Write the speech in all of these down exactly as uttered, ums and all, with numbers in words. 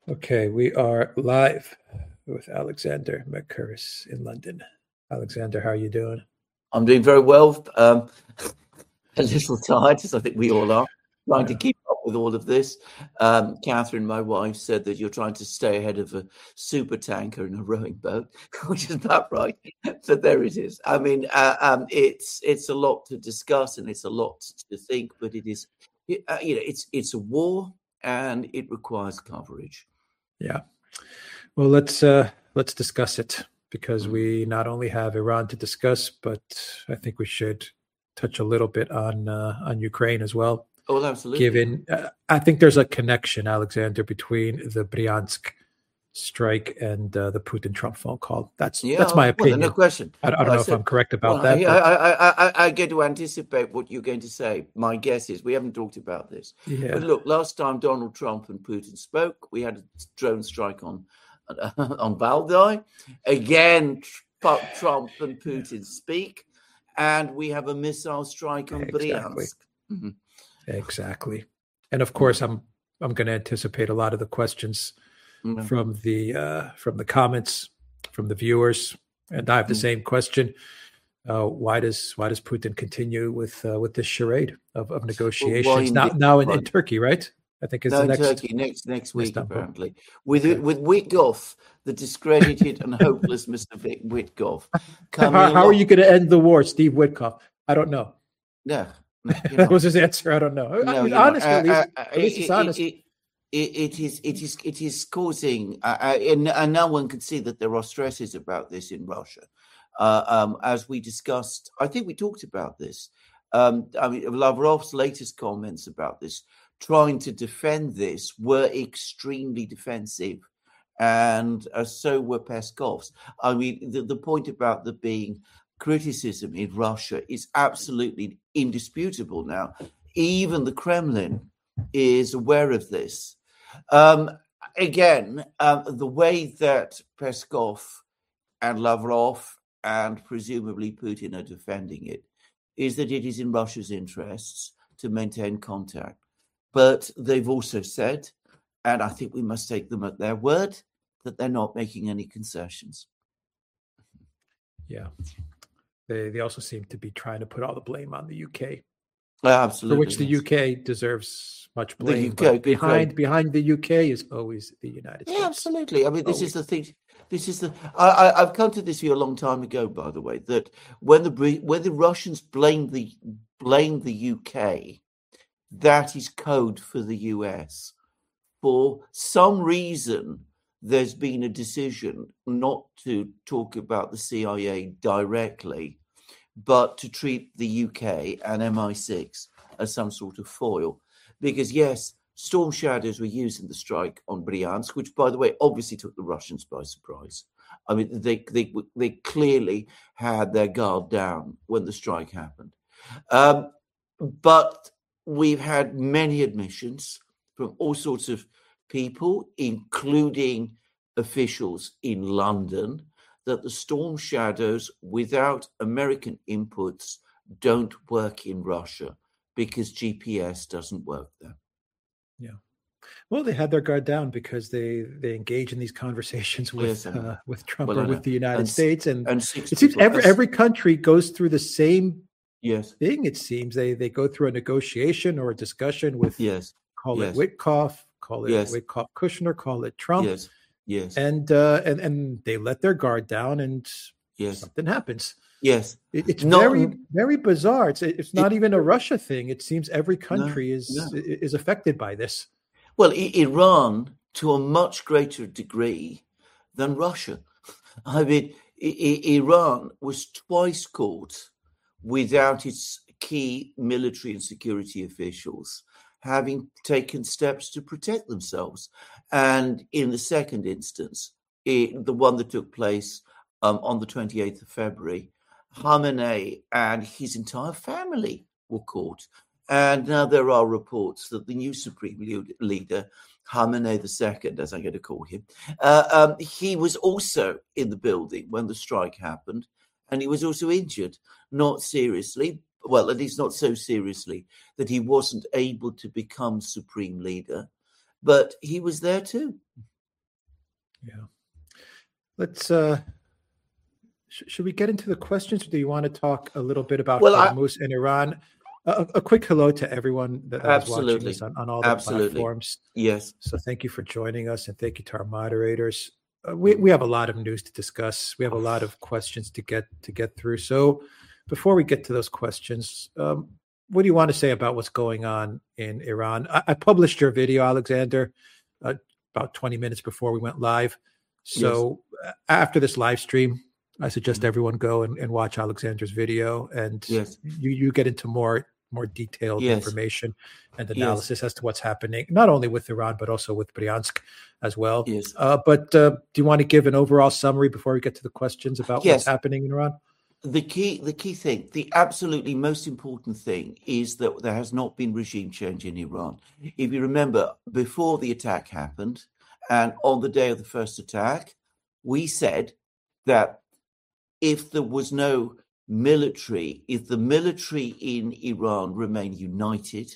Okay, we are live with Alexander McCurris in London. Alexander, how are you doing? I'm doing very well. Um, a little tired, as I think we all are, trying Yeah. to keep up with all of this. Um, Catherine, my wife, said that you're trying to stay ahead of a super tanker in a rowing boat, which is about right. But there it is. I mean, uh, um, it's it's a lot to discuss and it's a lot to think, but it is, uh, you know, it's it's a war and it requires coverage. Yeah. Well, let's uh, let's discuss it because Mm. we not only have Iran to discuss, but I think we should touch a little bit on uh, on Ukraine as well. Oh, absolutely. Given, uh, I think there's a connection, Alexander, between the Bryansk strike and uh, the Putin-Trump phone call. That's Yeah, that's my well, opinion. no question. I, I don't Well, I know if said- I'm correct about Well, that. I, but I, I, I, I get to anticipate what you're going to say. My guess is we haven't talked about this. yeah, But look, last time Donald Trump and Putin spoke, we had a drone strike on on Valdai. Again, Tr- Trump and Putin speak, and we have a missile strike on Exactly. Bryansk. Mhm. exactly. And of course, I'm I'm going to anticipate a lot of the questions Mhm. from the uh, from the comments from the viewers, and I have the Mm. same question. Uh, why does why does Putin continue with uh, with this charade of, of negotiations now indeed? now in, in Right. Turkey, right? I think is No, the next Turkey next next week Istanbul. apparently with Okay. with Witkoff, the discredited and hopeless Mister Vic Witkoff. How, coming how are along. you going to end the war, Steve Witkoff? I don't know. Yeah, no, you That know, was his answer. I don't know. I no, mean, you know, honestly, uh, at least, uh, uh, at least it, it's honest. It, it, it is it is it is causing, uh, uh, and, and no one can see that there are stresses about this in Russia. Uh, um, as we discussed, I think we talked about this. Um, I mean, Lavrov's latest comments about this, trying to defend this, were extremely defensive, and uh, so were Peskov's. I mean, the, the point about there being criticism in Russia is absolutely indisputable now. Even the Kremlin is aware of this. Um, again, um, the way that Peskov and Lavrov and presumably Putin are defending it is that it is in Russia's interests to maintain contact. But they've also said, and I think we must take them at their word, that they're not making any concessions. Yeah. They they also seem to be trying to put all the blame on the U K. Absolutely. For which the yes. U K deserves much The blame. U K, but good behind friend. behind the U K is always the United Yeah, States. absolutely. I mean, this is Always. the thing. This is the. I, I, I've come to this view a long time ago, by the way, that when the Brit- when the Russians blame the blame the U K, that is code for the U S. For some reason, there's been a decision not to talk about the C I A directly, but to treat the U K and M I six as some sort of foil. Because, yes, Storm Shadows were used in the strike on Bryansk, which, by the way, obviously took the Russians by surprise. I mean, they they, they clearly had their guard down when the strike happened. Um, but we've had many admissions from all sorts of people, including officials in London, that the Storm Shadows, without American inputs, don't work in Russia because G P S doesn't work there. Yeah. Well, they had their guard down because they they engage in these conversations with Yes, I know. uh, with Trump Well, I or with know. the United And s- States, and, and six it seems people- every as- every country goes through the same Yes, thing. It seems they they go through a negotiation or a discussion with yes, call yes. it Witkoff, call it Yes. Witkoff Kushner, call it Trump, yes, yes, and uh, and and they let their guard down, and yes, something happens. yes. It, it's Not- very very bizarre. It's it's not even a Russia thing. It seems every country is no. is affected by this. Well, I- Iran to a much greater degree than Russia. I mean, I- I- Iran was twice caught without its key military and security officials having taken steps to protect themselves. And in the second instance, it, the one that took place um, on the twenty-eighth of February, Khamenei and his entire family were caught. And now there are reports that the new supreme leader, Khamenei the Second, as I'm going to call him, uh, um, he was also in the building when the strike happened, and he was also injured, not seriously, well, at least not so seriously that he wasn't able to become supreme leader, but he was there too. Yeah. Let's. Uh, sh- should we get into the questions, or do you want to talk a little bit about Well, I, Hormuz and Iran? A, a quick hello to everyone that, that is watching absolutely, us on, on all the absolutely, platforms. yes. So thank you for joining us, and thank you to our moderators. Uh, we we have a lot of news to discuss. We have a lot of questions to get to get through. So before we get to those questions, um, what do you want to say about what's going on in Iran? I, I published your video, Alexander, uh, about twenty minutes before we went live. So yes. After this live stream, I suggest mm-hmm. everyone go and, and watch Alexander's video, and yes. you you get into more more detailed yes. information and analysis yes. as to what's happening, not only with Iran, but also with Bryansk as well. Yes. Uh, but uh, do you want to give an overall summary before we get to the questions about yes. what's happening in Iran? The key, the key thing, the absolutely most important thing is that there has not been regime change in Iran. If you remember, before the attack happened, and on the day of the first attack, we said that if there was no military, if the military in Iran remained united,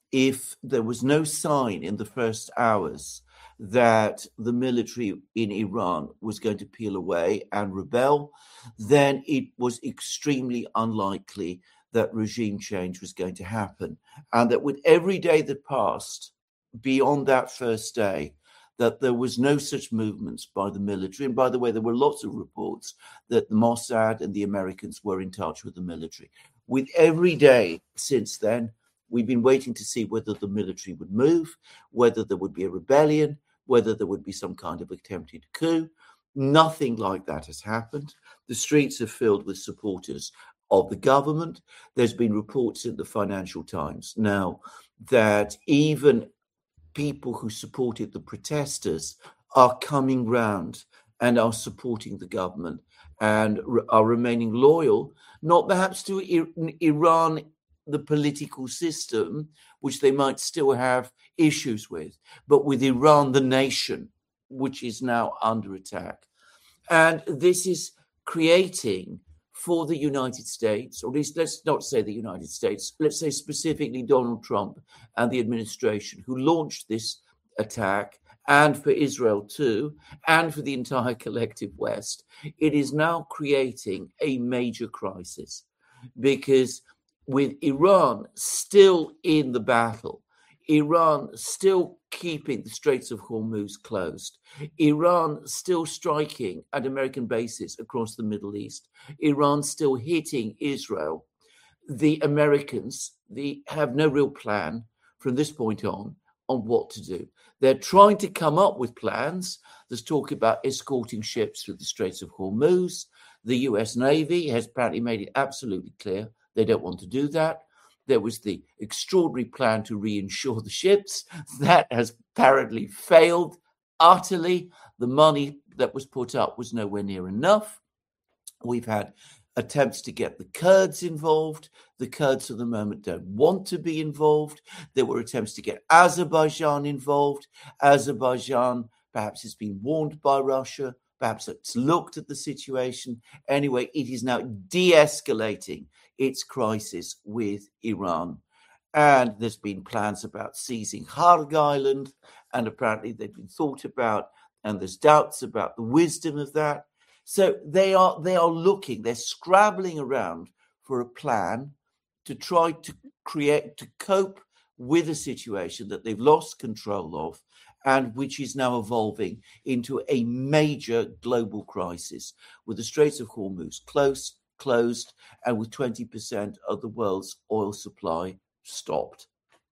if there was no sign in the first hours that the military in Iran was going to peel away and rebel, then it was extremely unlikely that regime change was going to happen. And that with every day that passed beyond that first day, that there was no such movements by the military. And by the way, there were lots of reports that the Mossad and the Americans were in touch with the military. With every day since then, we've been waiting to see whether the military would move, whether there would be a rebellion, whether there would be some kind of attempted coup. Nothing like that has happened. The streets are filled with supporters of the government. There's been reports in the Financial Times now that even people who supported the protesters are coming round and are supporting the government and are remaining loyal, not perhaps to Iran, the political system, which they might still have issues with, but with Iran, the nation, which is now under attack. And this is creating for the United States, or at least let's not say the United States, let's say specifically Donald Trump and the administration who launched this attack, and for Israel too, and for the entire collective West, it is now creating a major crisis. Because with Iran still in the battle, Iran still keeping the Straits of Hormuz closed, Iran still striking at American bases across the Middle East, Iran still hitting Israel, the Americans they have no real plan from this point on on what to do. They're trying to come up with plans. There's talk about escorting ships through the Straits of Hormuz. The U S Navy has apparently made it absolutely clear they don't want to do that. There was the extraordinary plan to reinsure the ships. That has apparently failed utterly. The money that was put up was nowhere near enough. We've had attempts to get the Kurds involved. The Kurds at the moment don't want to be involved. There were attempts to get Azerbaijan involved. Azerbaijan perhaps has been warned by Russia. Perhaps it's looked at the situation. Anyway, it is now de-escalating its crisis with Iran. And there's been plans about seizing Kharg Island, and apparently they've been thought about, and there's doubts about the wisdom of that. So they are they are looking, they're scrabbling around for a plan to try to create, to cope with a situation that they've lost control of, and which is now evolving into a major global crisis, with the Straits of Hormuz close, closed, and with twenty percent of the world's oil supply stopped.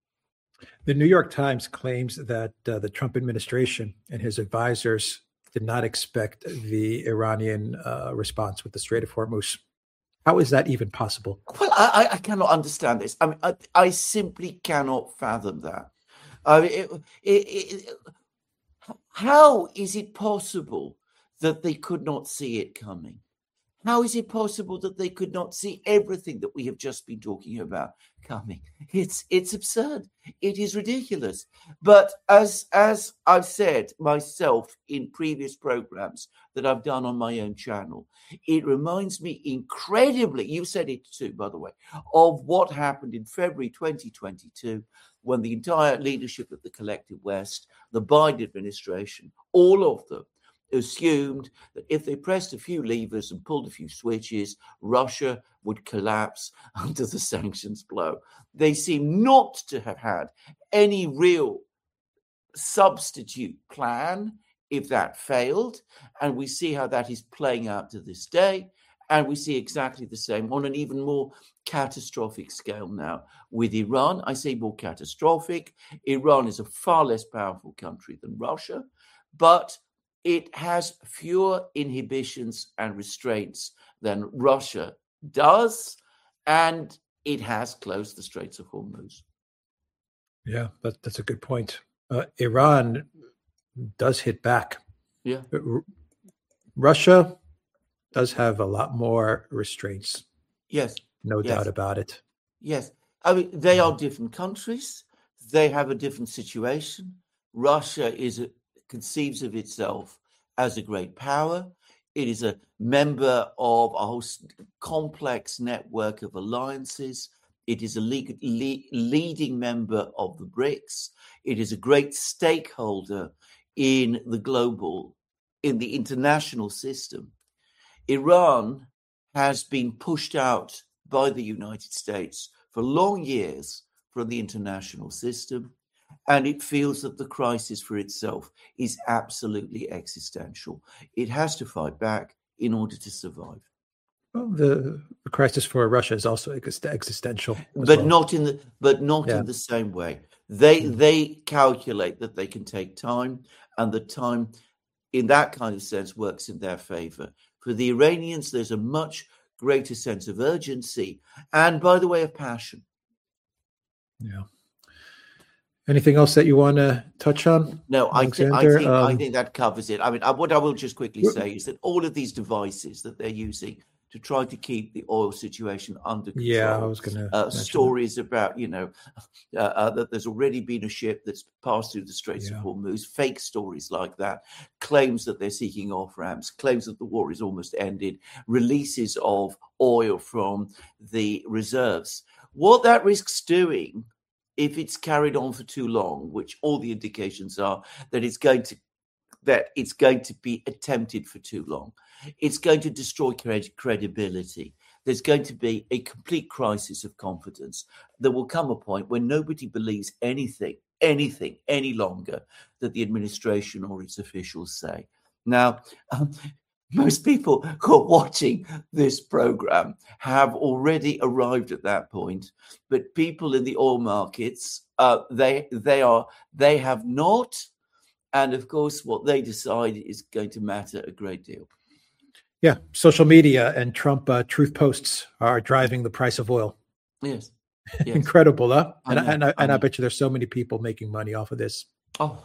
The New York Times claims that uh, the Trump administration and his advisors did not expect the Iranian uh, response with the Strait of Hormuz. How is that even possible? Well, I, I cannot understand this. I mean, I, I simply cannot fathom that. I mean, it, it, it, how is it possible that they could not see it coming? How is it possible that they could not see everything that we have just been talking about coming? It's it's absurd. It is ridiculous. But as as I've said myself in previous programs that I've done on my own channel, it reminds me incredibly, you said it too, by the way, of what happened in February twenty twenty-two, when the entire leadership of the collective West, the Biden administration, all of them, assumed that if they pressed a few levers and pulled a few switches, Russia would collapse under the sanctions blow. They seem not to have had any real substitute plan if that failed. And we see how that is playing out to this day. And we see exactly the same on an even more catastrophic scale now with Iran. I say more catastrophic. Iran is a far less powerful country than Russia, but it has fewer inhibitions and restraints than Russia does, and it has closed the Straits of Hormuz. Yeah, that, that's a good point. Uh, Iran does hit back. Yeah. R- Russia does have a lot more restraints. Yes. No yes. doubt about it. Yes. I mean, they are different countries. They have a different situation. Russia is a, conceives of itself as a great power. It is a member of a whole complex network of alliances. It is a le- le- leading member of the BRICS. It is a great stakeholder in the global, in the international system. Iran has been pushed out by the United States for long years from the international system, and it feels that the crisis for itself is absolutely existential. It has to fight back in order to survive. Well, the, the crisis for Russia is also ex- existential, but well. not in the but not yeah. in the same way. They mm. they calculate that they can take time, and the time, in that kind of sense, works in their favor. For the Iranians, there's a much greater sense of urgency, and by the way, of passion. Yeah. Anything else that you want to touch on? No, I, th- I think um, I think that covers it. I mean, I, what I will just quickly say is that all of these devices that they're using to try to keep the oil situation under control. Yeah, I was going to uh, stories that. about, you know, uh, uh, that there's already been a ship that's passed through the Straits yeah. of Hormuz. Fake stories like that, claims that they're seeking off ramps, claims that the war is almost ended, releases of oil from the reserves. What that risks doing, if it's carried on for too long, which all the indications are that it's going to that it's going to be attempted for too long, it's going to destroy cred- credibility. There's going to be a complete crisis of confidence. There will come a point when nobody believes anything, anything, any longer that the administration or its officials say. Now, um, most people who are watching this program have already arrived at that point, but people in the oil markets, uh, they they are they have not, and of course, what they decide is going to matter a great deal. Yeah, social media and Trump uh, truth posts are driving the price of oil. Yes, yes. Incredible, huh? And I, know, and I, I and I bet you there's so many people making money off of this. Oh.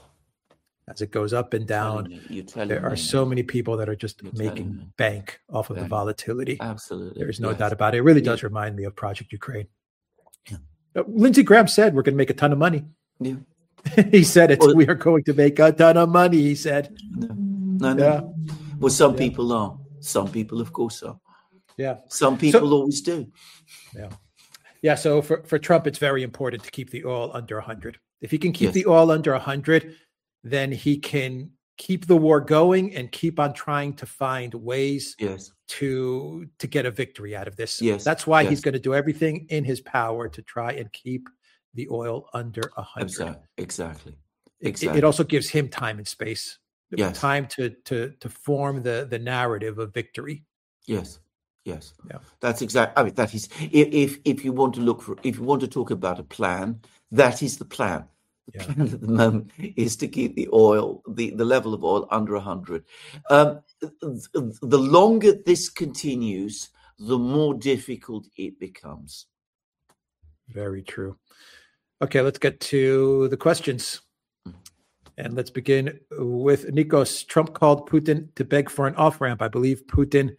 As it goes up and down, you, there are me. so many people that are just You're making bank off of bank. the volatility. Absolutely. There's no yes. doubt about it. It really does yeah. remind me of Project Ukraine. Yeah. Uh, Lindsey Graham said we're going to make a ton of money. Yeah. He said it. Well, we are going to make a ton of money, he said. No, no. no. Yeah. Well, some yeah. people are. Some people, of course, are. Yeah. Some people so, always do. Yeah. Yeah. So for, for Trump, it's very important to keep the oil under one hundred. If he can keep yes. the oil under one hundred, then he can keep the war going and keep on trying to find ways yes. to to get a victory out of this. Yes. That's why yes. he's going to do everything in his power to try and keep the oil under one hundred. Exactly. Exactly. It, exactly. it also gives him time and space. Yes. Time to to to form the the narrative of victory. Yes. Yes. Yeah. That's exactly. I mean, that is. If if you want to look for, if you want to talk about a plan, that is the plan. The yeah. plan at the moment is to keep the oil, the, the level of oil under one hundred. Um, the longer this continues, the more difficult it becomes. Very true. Okay, let's get to the questions. And let's begin with Nikos. Trump called Putin to beg for an off-ramp. I believe Putin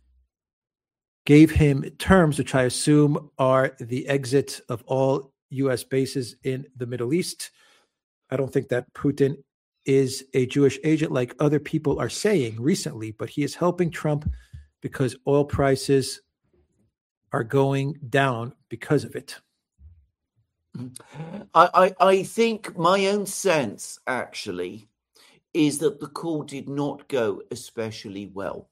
gave him terms, which I assume are the exit of all U S bases in the Middle East. I don't think that Putin is a Jewish agent like other people are saying recently, but he is helping Trump because oil prices are going down because of it. I, I, I think my own sense, actually, is that the call did not go especially well.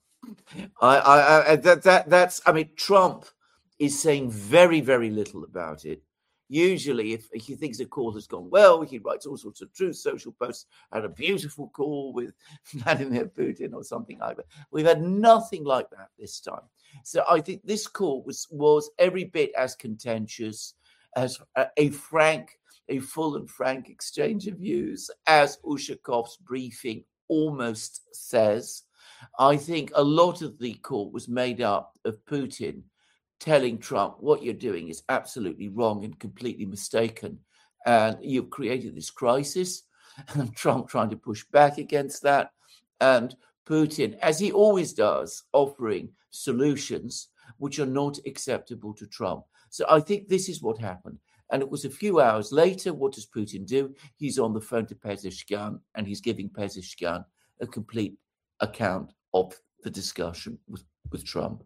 I, I, I that, that that's I mean, Trump is saying very, very little about it. Usually, if, if he thinks a call has gone well, he writes all sorts of Truth Social posts. Had a beautiful call with Vladimir Putin or something like that. We've had nothing like that this time. So I think this call was was every bit as contentious, as a, a frank, a full and frank exchange of views, as Ushakov's briefing almost says. I think a lot of the call was made up of Putin telling Trump, what you're doing is absolutely wrong and completely mistaken, and you've created this crisis, and Trump trying to push back against that, and Putin, as he always does, offering solutions which are not acceptable to Trump. So I think this is what happened. And it was a few hours later, what does Putin do? He's on the phone to Pezeshkian, and he's giving Pezeshkian a complete account of the discussion with, with Trump.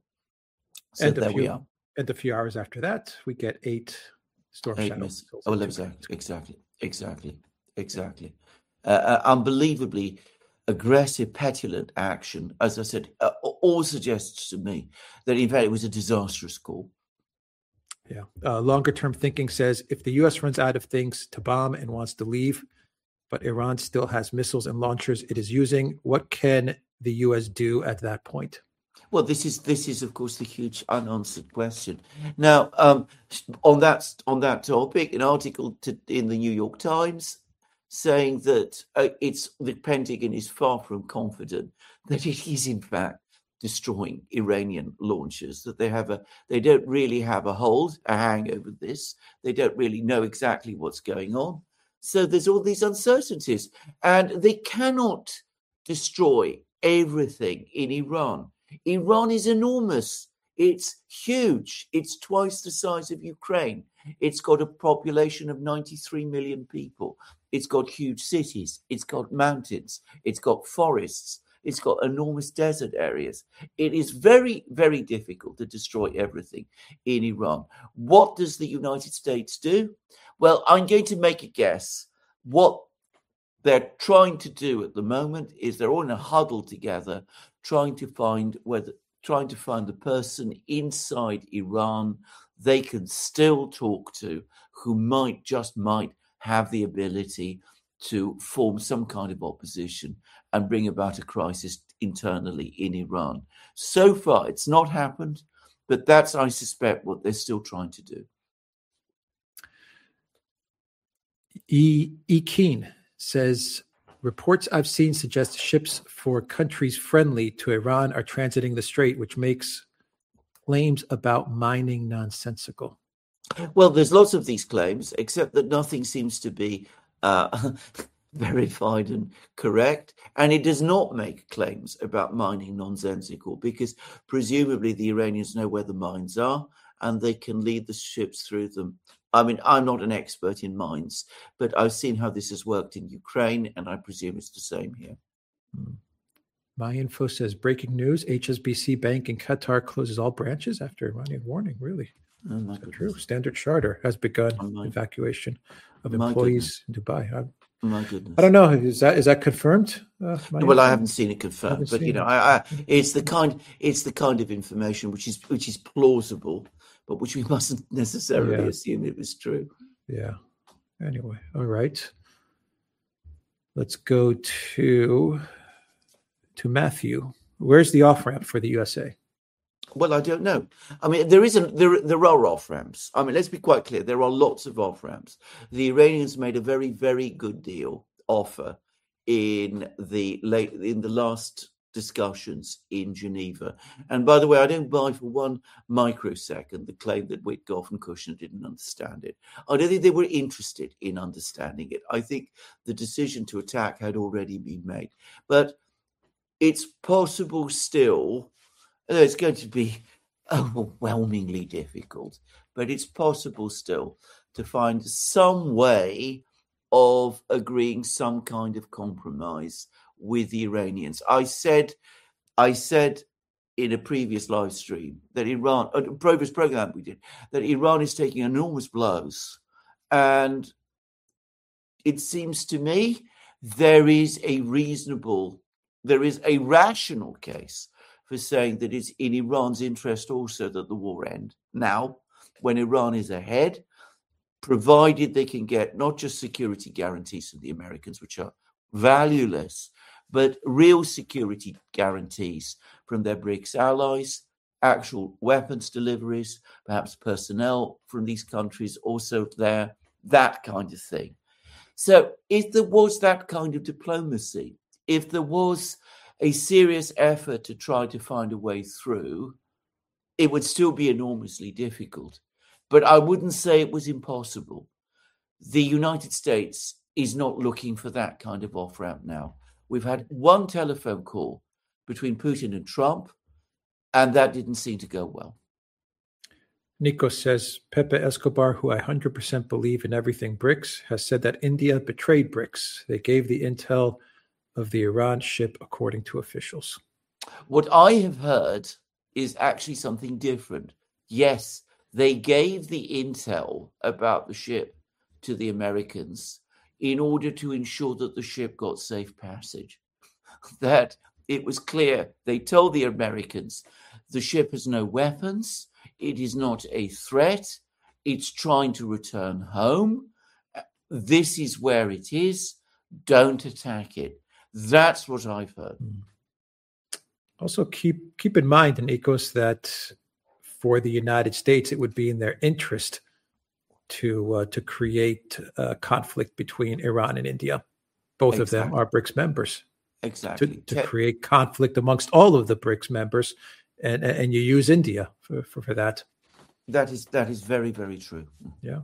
So and there few, we are. And a few hours after that, we get eight Storm eight Shadow miss- missiles. Oh, exactly, exactly, exactly, exactly. Uh, uh, unbelievably aggressive, petulant action. As I said, uh, all suggests to me that in fact it was a disastrous call. Yeah. Uh, longer term thinking says if the U S runs out of things to bomb and wants to leave, but Iran still has missiles and launchers it is using, what can the U S do at that point? Well, this is this is of course the huge unanswered question. Now, um, on that on that topic, an article to, in the New York Times saying that uh, it's the Pentagon is far from confident that it is in fact destroying Iranian launchers. That they have a they don't really have a hold, a hang over this. They don't really know exactly what's going on. So there's all these uncertainties, and they cannot destroy everything in Iran. Iran is enormous. It's huge. It's twice the size of Ukraine. It's got a population of ninety-three million people. It's got huge cities. It's got mountains. It's got forests. It's got enormous desert areas. It is very, very difficult to destroy everything in Iran. What does the United States do? Well, I'm going to make a guess. What they're trying to do at the moment is they're all in a huddle together, trying to find whether trying to find the person inside Iran they can still talk to, who might just might have the ability to form some kind of opposition and bring about a crisis internally in Iran. So far, it's not happened, but that's, I suspect, what they're still trying to do. E. E. Keen says, reports I've seen suggest ships for countries friendly to Iran are transiting the strait, which makes claims about mining nonsensical. Well, there's lots of these claims, except that nothing seems to be uh, verified and correct. And it does not make claims about mining nonsensical, because presumably the Iranians know where the mines are and they can lead the ships through them. I mean, I'm not an expert in mines, but I've seen how this has worked in Ukraine, and I presume it's the same here. Hmm. My info says breaking news: H S B C Bank in Qatar closes all branches after Iranian warning. Really? Oh, my Is that goodness. true? Standard Charter has begun Oh, my- evacuation of My employees in Dubai. I, My goodness. I don't know. Is that is that confirmed? Uh, my Well, I info? haven't seen it confirmed, Haven't but you seen know, it. I, I, it's the kind, it's the kind of information which is which is plausible, but which we mustn't necessarily Yeah. assume it was true. Yeah. Anyway, all right. Let's go to to Matthew. Where's the off ramp for the U S A? Well, I don't know. I mean, there isn't. There, there are off ramps. I mean, let's be quite clear. There are lots of off ramps. The Iranians made a very, very good deal offer in the late in the last discussions in Geneva. And by the way, I don't buy for one microsecond the claim that Witkoff and Kushner didn't understand it. I don't think they were interested in understanding it. I think the decision to attack had already been made. But it's possible still. It's going to be overwhelmingly difficult, but it's possible still to find some way of agreeing some kind of compromise with the Iranians. I said, I said in a previous live stream that Iran, a previous program we did, that Iran is taking enormous blows, and it seems to me there is a reasonable, there is a rational case for saying that it's in Iran's interest also that the war end now, when Iran is ahead, provided they can get not just security guarantees from the Americans, which are valueless, but real security guarantees from their BRICS allies, actual weapons deliveries, perhaps personnel from these countries also there, that kind of thing. So if there was that kind of diplomacy, if there was a serious effort to try to find a way through, it would still be enormously difficult. But I wouldn't say it was impossible. The United States is not looking for that kind of off-ramp now. We've had one telephone call between Putin and Trump, and that didn't seem to go well. Nico says, Pepe Escobar, who I one hundred percent believe in everything BRICS, has said that India betrayed BRICS. They gave the intel of the Iran ship, according to officials. What I have heard is actually something different. Yes, they gave the intel about the ship to the Americans in order to ensure that the ship got safe passage. That it was clear. They told the Americans, the ship has no weapons. It is not a threat. It's trying to return home. This is where it is. Don't attack it. That's what I've heard. Also, keep keep in mind, Nikos, that for the United States, it would be in their interest to uh, to create a conflict between Iran and India. Both exactly. of them are BRICS members. Exactly. To, to create conflict amongst all of the BRICS members, and and you use India for, for, for that. That is that is very, very true. Yeah.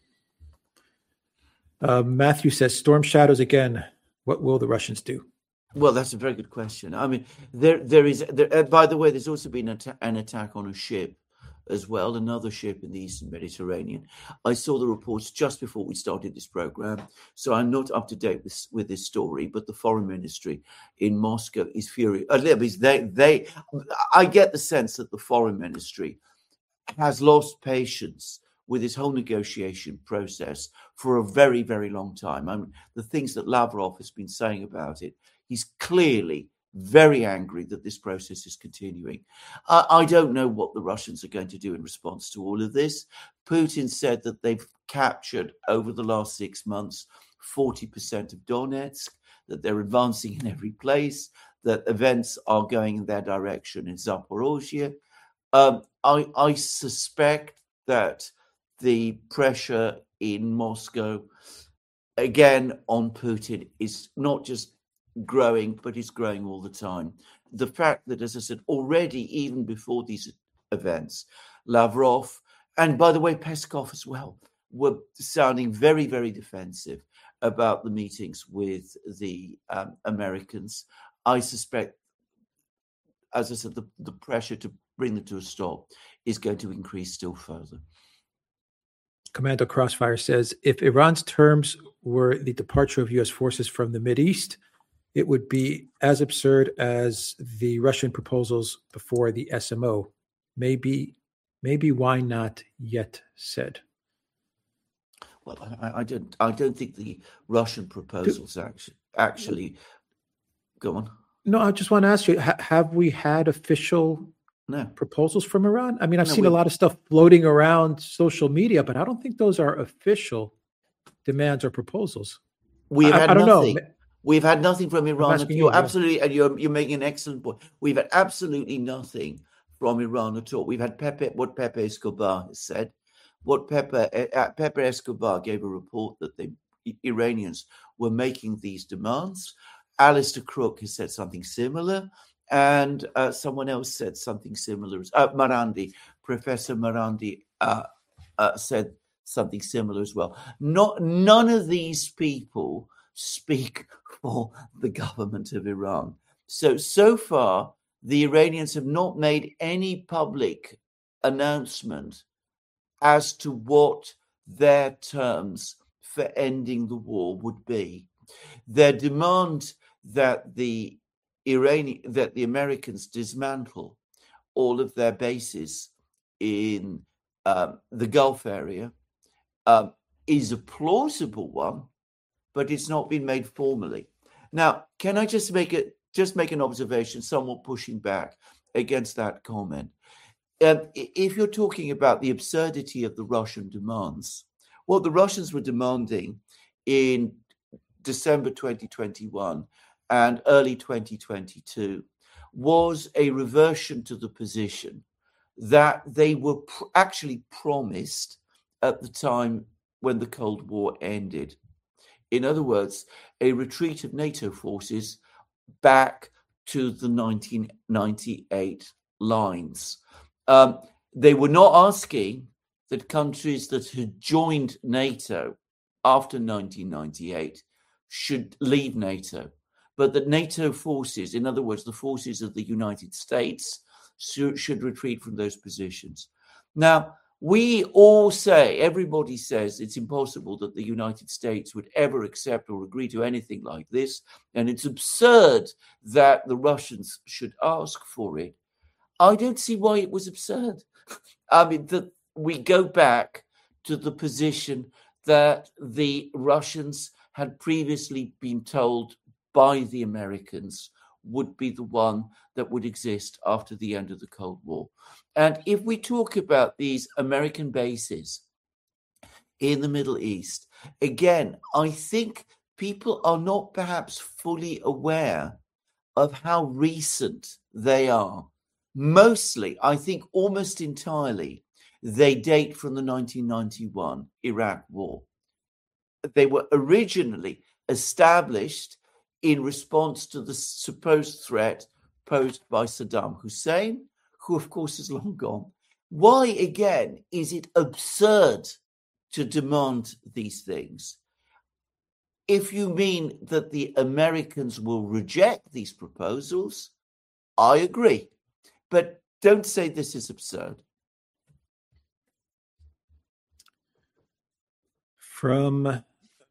Uh, Matthew says, storm shadows again. What will the Russians do? Well, that's a very good question. I mean, there there is. There, uh, by the way, there's also been an, an attack on a ship as well, another ship in the Eastern Mediterranean. I saw the reports just before we started this program, so I'm not up to date with, with this story, but the foreign ministry in Moscow is furious. Uh, they, they, I get the sense that the foreign ministry has lost patience with this whole negotiation process for a very, very long time. I mean, the things that Lavrov has been saying about it, he's clearly very angry that this process is continuing. Uh, I don't know what the Russians are going to do in response to all of this. Putin said that they've captured over the last six months forty percent of Donetsk, that they're advancing in every place, that events are going in their direction in Zaporozhye. Um, I, I suspect that the pressure in Moscow, again, on Putin is not just growing, but it's growing all the time. The fact that, as I said, already, even before these events, Lavrov, and by the way, Peskov as well, were sounding very, very defensive about the meetings with the um, Americans. I suspect, as I said, the, the pressure to bring them to a stop is going to increase still further. Commando Crossfire says, if Iran's terms were the departure of U S forces from the Mideast, it would be as absurd as the Russian proposals before the S M O. Maybe, maybe why not yet said. Well, I, I don't. I don't think the Russian proposals Do, actually actually go on. No, I just want to ask you: ha- Have we had official no. proposals from Iran? I mean, I've no, seen a lot of stuff floating around social media, but I don't think those are official demands or proposals. We've I, had I don't nothing. know. We've had nothing from Iran. You're you, absolutely, yeah. and you're you're making an excellent point. We've had absolutely nothing from Iran at all. We've had Pepe, what Pepe Escobar has said. What Pepe uh, Pepe Escobar gave a report that the Iranians were making these demands. Alistair Crook has said something similar, and uh, someone else said something similar. Uh, Marandi, Professor Marandi, uh, uh, said something similar as well. Not none of these people speak for the government of Iran. So, so far, the Iranians have not made any public announcement as to what their terms for ending the war would be. Their demand that the Iranian, that the Americans dismantle all of their bases in um, the Gulf area um, is a plausible one. but it's not been made formally. Now, can I just make it just make an observation, somewhat pushing back against that comment? Um, if you're talking about the absurdity of the Russian demands, what the Russians were demanding in December twenty twenty-one and early twenty twenty-two was a reversion to the position that they were pr- actually promised at the time when the Cold War ended. In other words, a retreat of NATO forces back to the nineteen ninety-eight lines. Um, they were not asking that countries that had joined NATO after nineteen ninety-eight should leave NATO, but that NATO forces, in other words, the forces of the United States, should, should retreat from those positions. Now, we all say, everybody says it's impossible that the United States would ever accept or agree to anything like this, and it's absurd that the Russians should ask for it. I don't see why it was absurd. I mean, that we go back to the position that the Russians had previously been told by the Americans would be the one that would exist after the end of the Cold War. And if we talk about these American bases in the Middle East, again, I think people are not perhaps fully aware of how recent they are. Mostly, I think almost entirely, they date from the nineteen ninety-one Iraq War. They were originally established in response to the supposed threat posed by Saddam Hussein, who, of course, is long gone. Why, again, is it absurd to demand these things? If you mean that the Americans will reject these proposals, I agree. But don't say this is absurd. From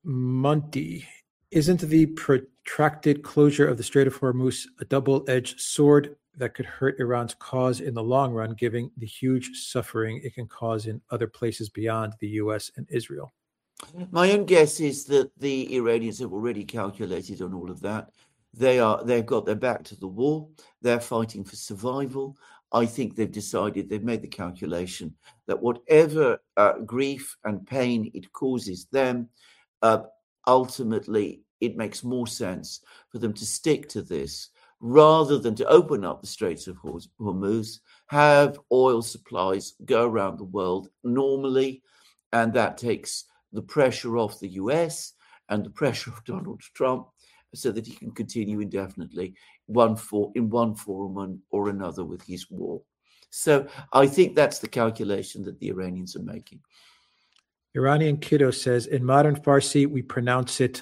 Monty, isn't the protracted closure of the Strait of Hormuz a double-edged sword that could hurt Iran's cause in the long run, given the huge suffering it can cause in other places beyond the U S and Israel? My own guess is that the Iranians have already calculated on all of that. They are, they've got their back to the wall. They're fighting for survival. I think they've decided, they've made the calculation that whatever uh, grief and pain it causes them, uh, ultimately it makes more sense for them to stick to this rather than to open up the Straits of Hormuz, have oil supplies go around the world normally, and that takes the pressure off the U S and the pressure of Donald Trump, so that he can continue indefinitely one for, in one form or another with his war. So I think that's the calculation that the Iranians are making. Iranian Kiddo says, in modern Farsi, we pronounce it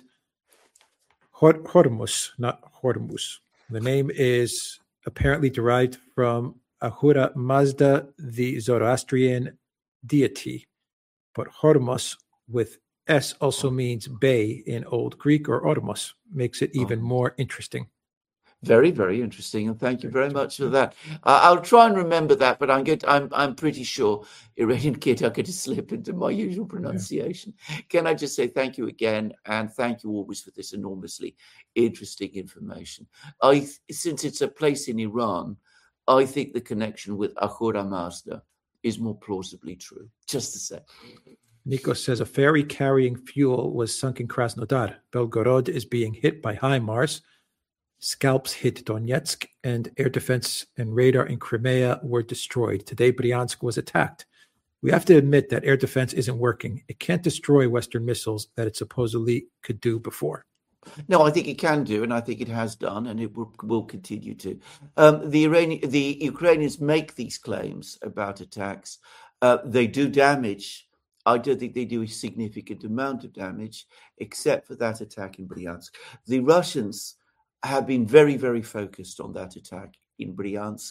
Hor- Hormuz, not Hormuz. The name is apparently derived from Ahura Mazda, the Zoroastrian deity. But Hormuz with S also means bay in Old Greek, or Ormos, makes it even oh. more interesting. Very, very interesting, and thank you very much for that. Uh, I'll try and remember that, but I'm get, I'm I'm pretty sure Iranian Kid are going to slip into my usual pronunciation. Yeah. Can I just say thank you again, and thank you always for this enormously interesting information. I since it's a place in Iran, I think the connection with Ahura Mazda is more plausibly true. Just to say. Nico says a ferry carrying fuel was sunk in Krasnodar. Belgorod is being hit by HIMARS. Scalps hit Donetsk, and air defense and radar in Crimea were destroyed. Today, Bryansk was attacked. We have to admit that air defense isn't working. It can't destroy Western missiles that it supposedly could do before. No, I think it can do, and I think it has done, and it will, will continue to. Um, the, Iranian, the Ukrainians make these claims about attacks. Uh, they do damage. I don't think they do a significant amount of damage, except for that attack in Bryansk. The Russians have been very, very focused on that attack in Bryansk.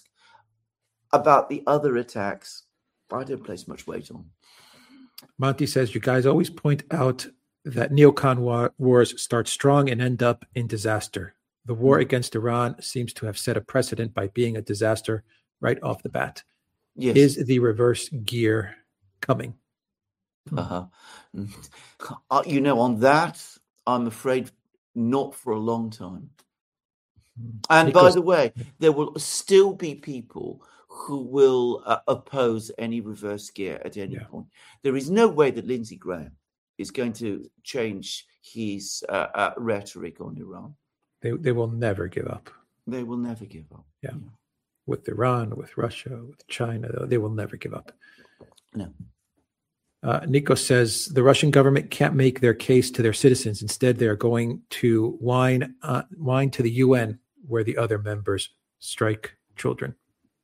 About the other attacks, I don't place much weight on. Monty says, you guys always point out that neocon war- wars start strong and end up in disaster. The war mm. against Iran seems to have set a precedent by being a disaster right off the bat. Yes. Is the reverse gear coming? Uh-huh. Uh, you know, on that, I'm afraid not for a long time. And by the way, there will still be people who will uh, oppose any reverse gear at any yeah. point. There is no way that Lindsey Graham is going to change his uh, uh, rhetoric on Iran. They they will never give up. They will never give up. Yeah. yeah. With Iran, with Russia, with China, they will never give up. No. Uh, Nico says the Russian government can't make their case to their citizens. Instead, they are going to whine, uh, whine to the U N, where the other members strike children.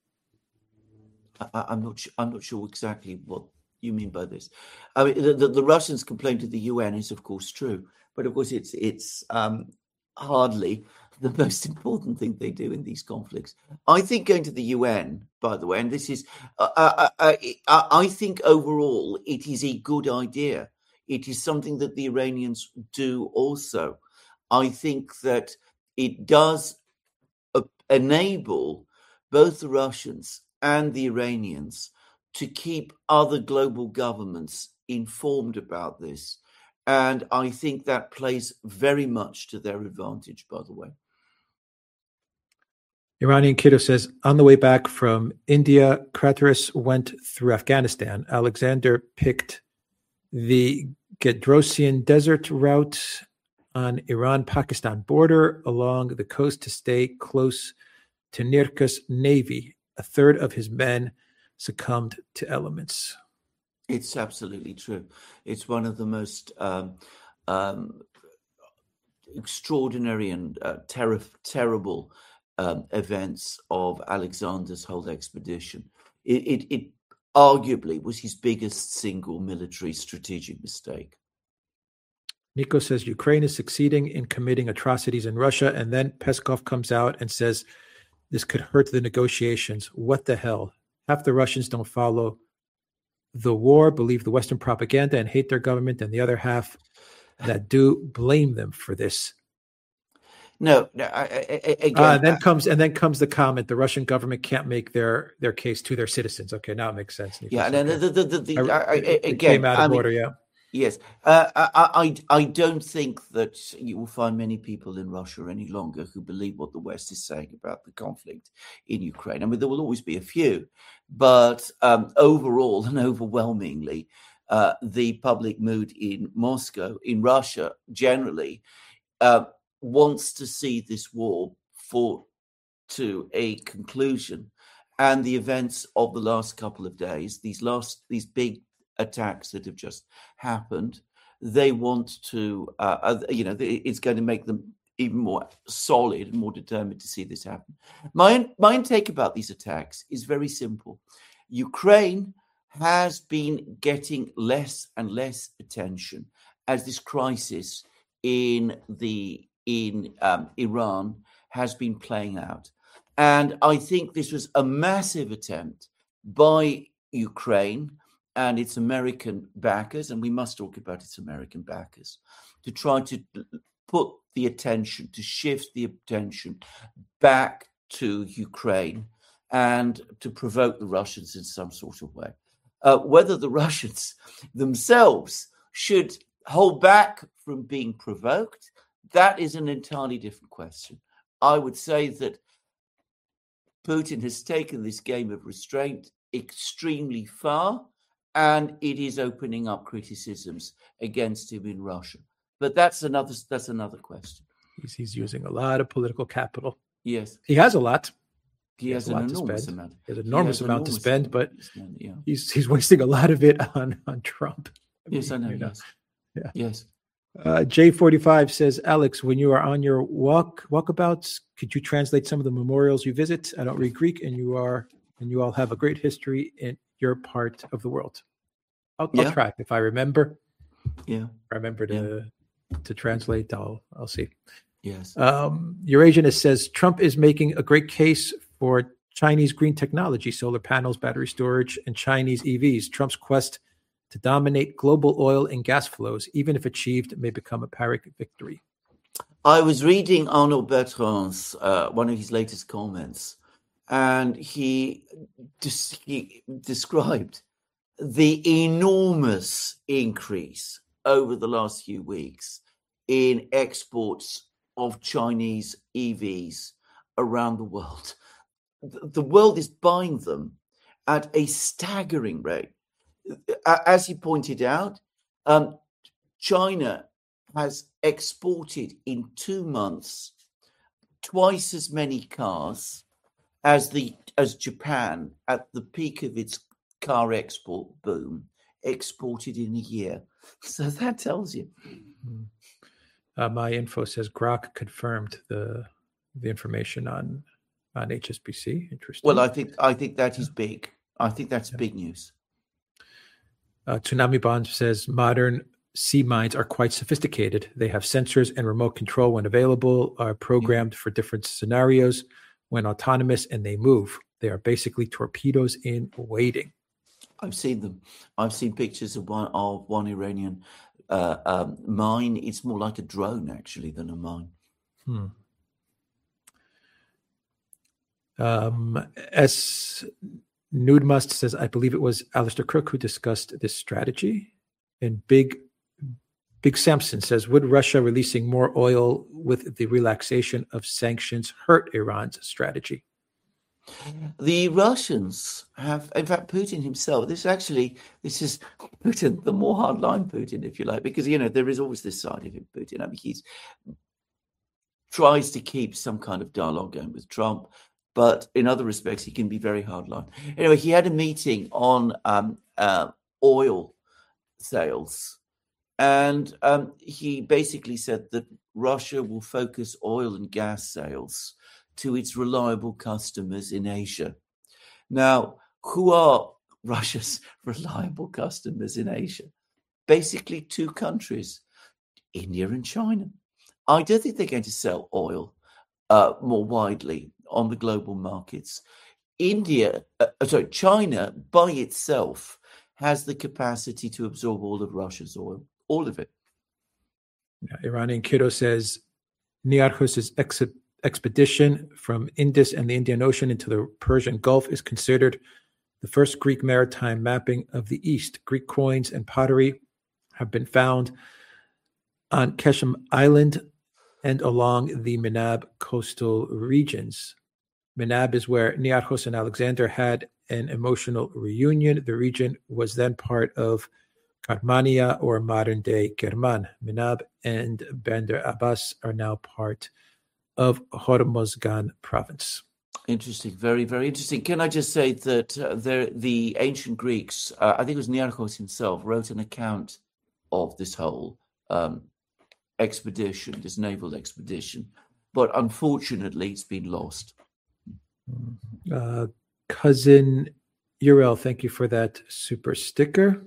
I, I'm not. Sure, I'm not sure exactly what you mean by this. I mean, the, the, the Russians' complaint to the U N is, of course, true, but of course, it's it's um, hardly the most important thing they do in these conflicts. I think going to the U N, by the way, and this is, uh, uh, uh, uh, I think overall it is a good idea. It is something that the Iranians do also. I think that it does uh, enable both the Russians and the Iranians to keep other global governments informed about this. And I think that plays very much to their advantage, by the way. Iranian Kiddo says, on the way back from India, Craterus went through Afghanistan. Alexander picked the Gedrosian Desert route on Iran-Pakistan border along the coast to stay close to Nirka's navy. A third of his men succumbed to elements. It's absolutely true. It's one of the most um, um, extraordinary and uh, ter- terrible Um, events of Alexander's whole expedition. It, it, it arguably was his biggest single military strategic mistake. Nico says Ukraine is succeeding in committing atrocities in Russia, and then Peskov comes out and says this could hurt the negotiations. What the hell? Half the Russians don't follow the war, believe the Western propaganda, and hate their government, and the other half that do blame them for this. No, no. I, I, again, uh, then comes and then comes the comment: the Russian government can't make their, their case to their citizens. Okay, now it makes sense. Yeah, and okay. the, the, the, the, I, I, it, again, it came out of I mean, order. Yeah, yes. Uh, I, I I don't think that you will find many people in Russia any longer who believe what the West is saying about the conflict in Ukraine. I mean, there will always be a few, but um, overall and overwhelmingly, uh, the public mood in Moscow, in Russia generally. Uh, wants to see this war fought to a conclusion, and the events of the last couple of days, these last these big attacks that have just happened, they want to, uh, uh, you know, it's going to make them even more solid and more determined to see this happen. My my take about these attacks is very simple. Ukraine has been getting less and less attention as this crisis in the in um, Iran has been playing out. And I think this was a massive attempt by Ukraine and its American backers, and we must talk about its American backers, to try to put the attention, to shift the attention back to Ukraine and to provoke the Russians in some sort of way. Uh, whether the Russians themselves should hold back from being provoked, that is an entirely different question. I would say that Putin has taken this game of restraint extremely far, and it is opening up criticisms against him in Russia. But that's another that's another question. He's, he's using a lot of political capital. Yes. He has a lot. He, he has, has an enormous amount. He has an enormous he has amount enormous to spend, but spend, yeah. he's he's wasting a lot of it on, on Trump. I mean, yes, I know. You know. Yes. Yeah. Yes. Uh, J forty-five says, Alex, when you are on your walk walkabouts, could you translate some of the memorials you visit? I don't read Greek, and you are and you all have a great history in your part of the world. I'll, yeah. I'll try if I remember. Yeah, I remember to yeah. to translate. I'll I'll see. Yes. Um, Eurasianist says Trump is making a great case for Chinese green technology, solar panels, battery storage, and Chinese E Vs. Trump's quest to dominate global oil and gas flows, even if achieved, may become a Pyrrhic victory. I was reading Arnaud Bertrand's, uh, one of his latest comments, and he, des- he described the enormous increase over the last few weeks in exports of Chinese E Vs around the world. The world is buying them at a staggering rate. As you pointed out, um, China has exported in two months twice as many cars as the as Japan at the peak of its car export boom exported in a year. So that tells you. Uh, my info says Grok confirmed the the information on on H S B C. Interesting. Well, I think I think that is big. I think that's yeah. big news. Uh, Tsunami Bond says modern sea mines are quite sophisticated. They have sensors and remote control when available, are programmed yeah. for different scenarios when autonomous, and they move. They are basically torpedoes in waiting. I've seen them. I've seen pictures of one of one Iranian uh, um, mine. It's more like a drone, actually, than a mine. Hmm. Um, as Nude Must says, I believe it was Alistair Crook who discussed this strategy. And Big Big Samson says, would Russia releasing more oil with the relaxation of sanctions hurt Iran's strategy? The Russians have, in fact, Putin himself, this actually, this is Putin, the more hardline Putin, if you like, because, you know, there is always this side of him, Putin. I mean, he's tries to keep some kind of dialogue going with Trump, but in other respects, he can be very hardline. Anyway, he had a meeting on um, uh, oil sales, and um, he basically said that Russia will focus oil and gas sales to its reliable customers in Asia. Now, who are Russia's reliable customers in Asia? Basically two countries, India and China. I don't think they're going to sell oil uh, more widely on the global markets. India, uh, sorry, China by itself has the capacity to absorb all of Russia's oil, all of it. Yeah, Iranian Kiddo says Niarchos' ex- expedition from Indus and the Indian Ocean into the Persian Gulf is considered the first Greek maritime mapping of the East. Greek coins and pottery have been found on Keshem Island and along the Menab coastal regions. Menab is where Niarchos and Alexander had an emotional reunion. The region was then part of Karmania, or modern-day Kerman. Menab and Bandar Abbas are now part of Hormozgan province. Interesting, very, very interesting. Can I just say that uh, the, the ancient Greeks, uh, I think it was Niarchos himself, wrote an account of this whole um, expedition, this naval expedition, but unfortunately it's been lost. Uh, cousin Uriel, thank you for that super sticker.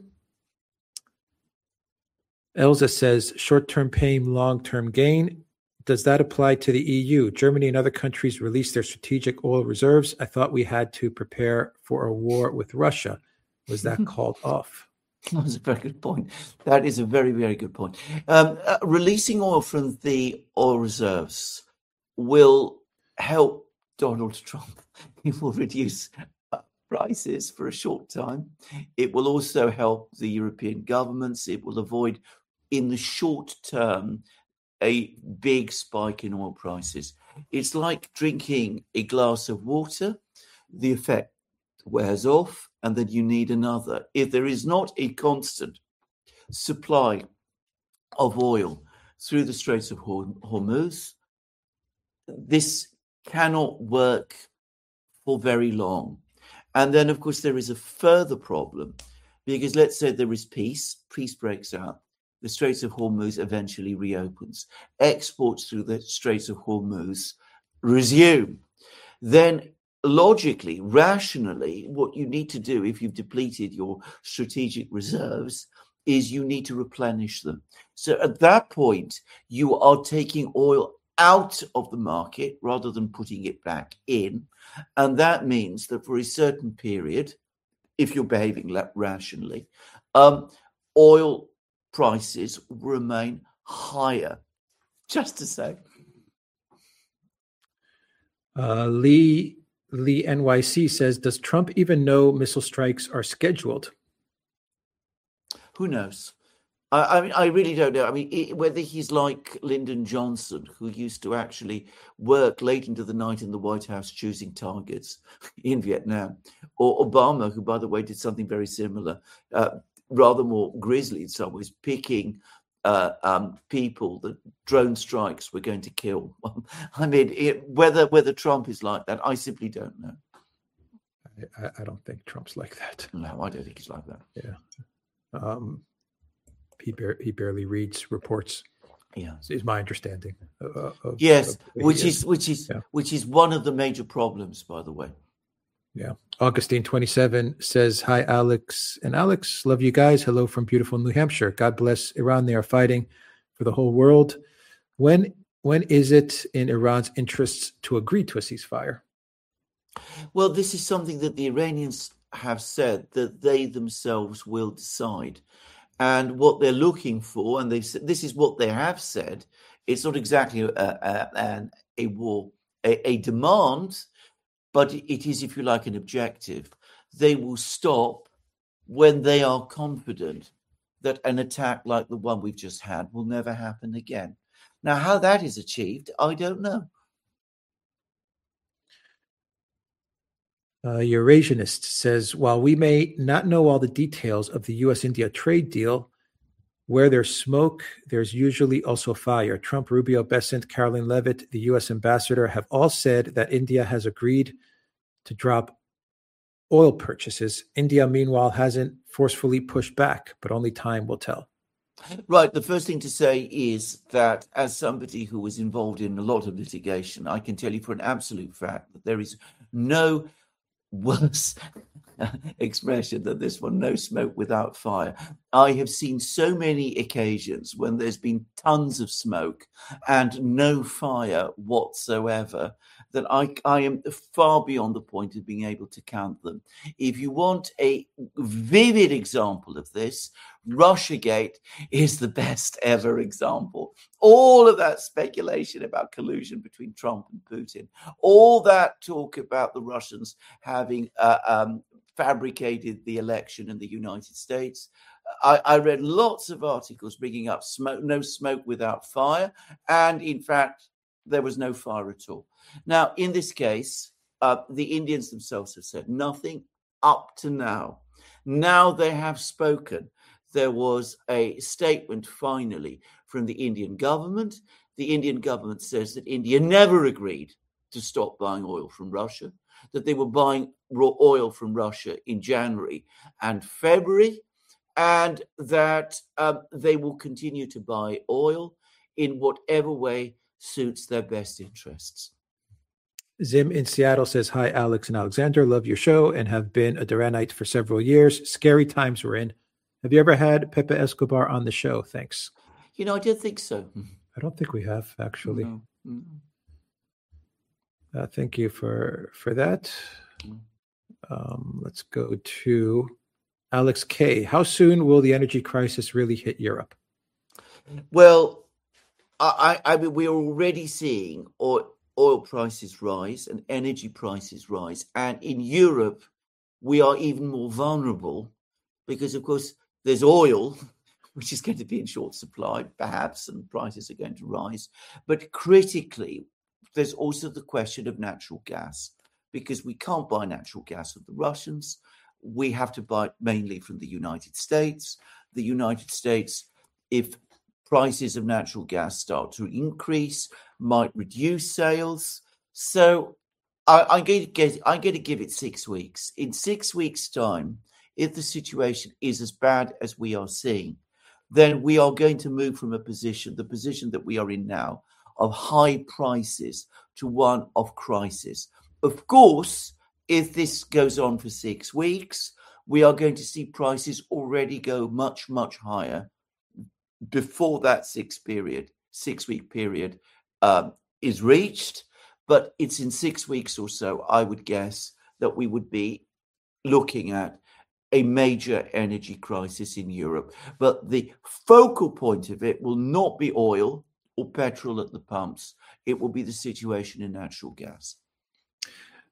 Elza says, short-term pain, long-term gain. Does that apply to the E U? Germany and other countries released their strategic oil reserves. I thought we had to prepare for a war with Russia. Was that called off? That's a very good point. That is a very, very good point. Um, uh, releasing oil from the oil reserves will help Donald Trump. It will reduce uh, prices for a short time. It will also help the European governments. It will avoid, in the short term, a big spike in oil prices. It's like drinking a glass of water. The effect wears off, and then you need another. If there is not a constant supply of oil through the Straits of Hormuz, this cannot work for very long. And then, of course, there is a further problem, because let's say there is peace, peace breaks out, the Straits of Hormuz eventually reopens, exports through the Straits of Hormuz resume. Then logically, rationally, what you need to do if you've depleted your strategic reserves is you need to replenish them. So at that point, you are taking oil out of the market rather than putting it back in. And that means that for a certain period, if you're behaving rationally, um, oil prices will remain higher. Just to say. Uh, Lee Lee N Y C says, does Trump even know missile strikes are scheduled? Who knows? I, I mean, I really don't know. I mean, it, whether he's like Lyndon Johnson, who used to actually work late into the night in the White House choosing targets in Vietnam, or Obama, who, by the way, did something very similar, uh, rather more grisly in some ways, picking uh, um, people that drone strikes were going to kill. I mean, it, whether whether Trump is like that, I simply don't know. I, I don't think Trump's like that. No, I don't think he's like that. Yeah. Um, he, bar- he barely reads reports. Yeah, is my understanding. Uh, of, yes, of which is. is which is yeah. which is one of the major problems, by the way. Yeah. Augustine twenty-seven says, hi, Alex and Alex. Love you guys. Hello from beautiful New Hampshire. God bless Iran. They are fighting for the whole world. When when is it in Iran's interests to agree to a ceasefire? Well, this is something that the Iranians have said that they themselves will decide. And what they're looking for, and they this is what they have said, it's not exactly a, a, a war, a, a demand, but it is, if you like, an objective. They will stop when they are confident that an attack like the one we've just had will never happen again. Now, how that is achieved, I don't know. Uh, Eurasianist says, while we may not know all the details of the U S India trade deal, where there's smoke, there's usually also fire. Trump, Rubio, Bessent, Caroline Levitt, the U S ambassador, have all said that India has agreed to drop oil purchases. India, meanwhile, hasn't forcefully pushed back, but only time will tell. Right. The first thing to say is that as somebody who was involved in a lot of litigation, I can tell you for an absolute fact that there is no worse expression than this one, no smoke without fire. I have seen so many occasions when there's been tons of smoke and no fire whatsoever that I, I am far beyond the point of being able to count them. If you want a vivid example of this, Russiagate is the best ever example. All of that speculation about collusion between Trump and Putin, all that talk about the Russians having uh, um, fabricated the election in the United States. I, I read lots of articles bringing up smoke, no smoke without fire. And in fact, there was no fire at all. Now, in this case, uh, the Indians themselves have said nothing up to now. Now they have spoken. There was a statement finally from the Indian government. The Indian government says that India never agreed to stop buying oil from Russia, that they were buying raw oil from Russia in January and February, and that um, they will continue to buy oil in whatever way suits their best interests. Zim in Seattle says, hi, Alex and Alexander. Love your show and have been a Duranite for several years. Scary times we're in. Have you ever had Pepe Escobar on the show? Thanks. You know, I don't think so. I don't think we have, actually. No. No. Uh, thank you for, for that. Um, let's go to Alex K. How soon will the energy crisis really hit Europe? Well, I, I mean, we're already seeing oil, oil prices rise and energy prices rise. And in Europe, we are even more vulnerable because, of course, there's oil, which is going to be in short supply, perhaps, and prices are going to rise. But critically, there's also the question of natural gas, because we can't buy natural gas from the Russians. We have to buy it mainly from the United States. The United States, if prices of natural gas start to increase, might reduce sales. So I, I'm going to get, I'm going to give it six weeks. In six weeks' time, if the situation is as bad as we are seeing, then we are going to move from a position, the position that we are in now, of high prices to one of crisis. Of course, if this goes on for six weeks, we are going to see prices already go much, much higher before that six period, six-week period um, is reached. But it's in six weeks or so, I would guess, that we would be looking at a major energy crisis in Europe. But the focal point of it will not be oil or petrol at the pumps. It will be the situation in natural gas.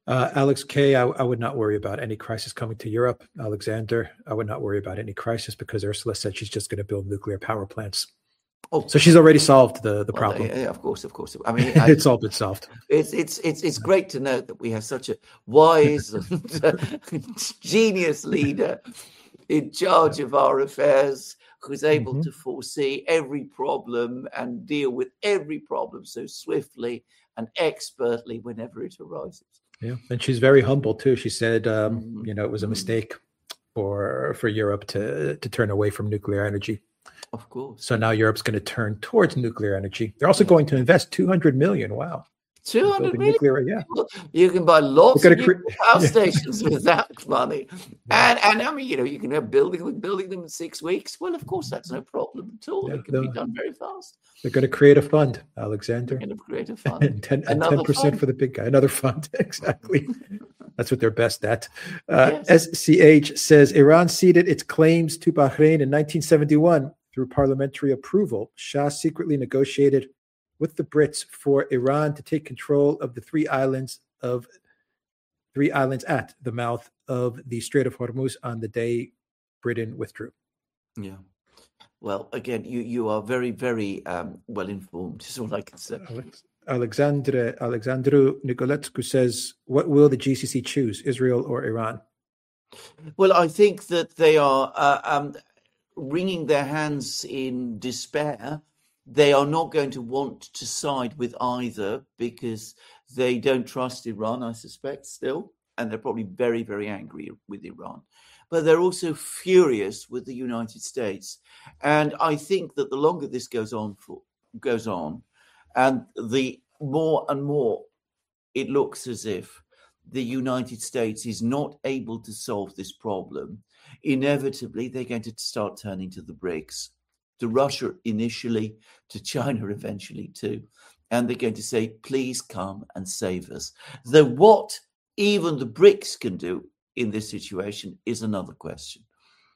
Uh, Alex K, I, I would not worry about any crisis coming to Europe. Alexander, I would not worry about any crisis because Ursula said she's just going to build nuclear power plants. Oh, so she's already solved the, the well, problem. Yeah, of course, of course. I mean, I, it's all been solved. It's it's it's it's great to know that we have such a wise and genius leader in charge of our affairs, who's able mm-hmm. to foresee every problem and deal with every problem so swiftly and expertly whenever it arises. Yeah, and she's very humble too. She said, um, mm-hmm. you know, it was a mistake for for Europe to to turn away from nuclear energy. Of course. So now Europe's going to turn towards nuclear energy. They're also yeah. going to invest two hundred million. Wow. two hundred million? Nuclear, yeah. You can buy lots of cre- power stations with that money. And and I mean, you know, you can have building building them in six weeks. Well, of course, that's no problem at all. Yeah, it can be done very fast. They're going to create a fund, Alexander. They're going to create a fund. and ten, and ten percent for the big guy. Another fund. Exactly. That's what they're best at. Uh, yes. S C H says, Iran ceded its claims to Bahrain in nineteen seventy-one. Through parliamentary approval. Shah secretly negotiated with the Brits for Iran to take control of the three islands of three islands at the mouth of the Strait of Hormuz on the day Britain withdrew. Yeah. Well, again, you, you are very, very um, well informed, is all I can say. Alex, Alexandre Alexandru Nicolescu says, what will the G C C choose, Israel or Iran? Well, I think that they are uh, um, wringing their hands in despair. They are not going to want to side with either because they don't trust Iran, I suspect, still. And they're probably very, very angry with Iran. But they're also furious with the United States. And I think that the longer this goes on, for, goes on, and the more and more it looks as if the United States is not able to solve this problem, inevitably they're going to start turning to the BRICS, to Russia initially, to China eventually too. And they're going to say, please come and save us. Though what even the BRICS can do in this situation is another question.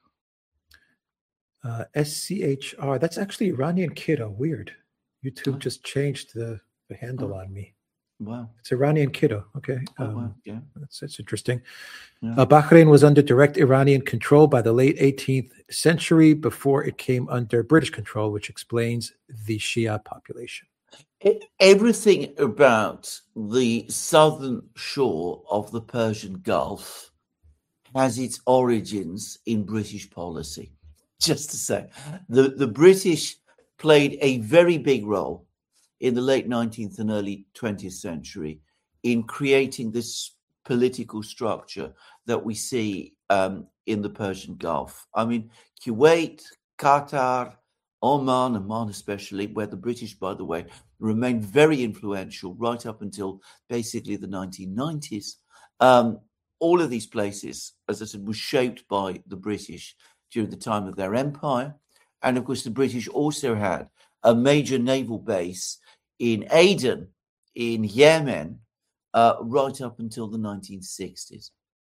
Uh, S C H R, that's actually Iranian Kiddo. Weird. YouTube oh. just changed the, the handle oh. on me. Wow. It's Iranian Kiddo. Okay. Oh, um, wow. Yeah. That's, that's interesting. Yeah. Uh, Bahrain was under direct Iranian control by the late eighteenth century before it came under British control, which explains the Shia population. Everything about the southern shore of the Persian Gulf has its origins in British policy. Just to say, the, the British played a very big role in the late nineteenth and early twentieth century in creating this political structure that we see um, in the Persian Gulf. I mean, Kuwait, Qatar, Oman, Oman especially, where the British, by the way, remained very influential right up until basically the nineteen nineties. Um, all of these places, as I said, were shaped by the British during the time of their empire. And of course, the British also had a major naval base in Aden, in Yemen, uh, right up until the nineteen sixties.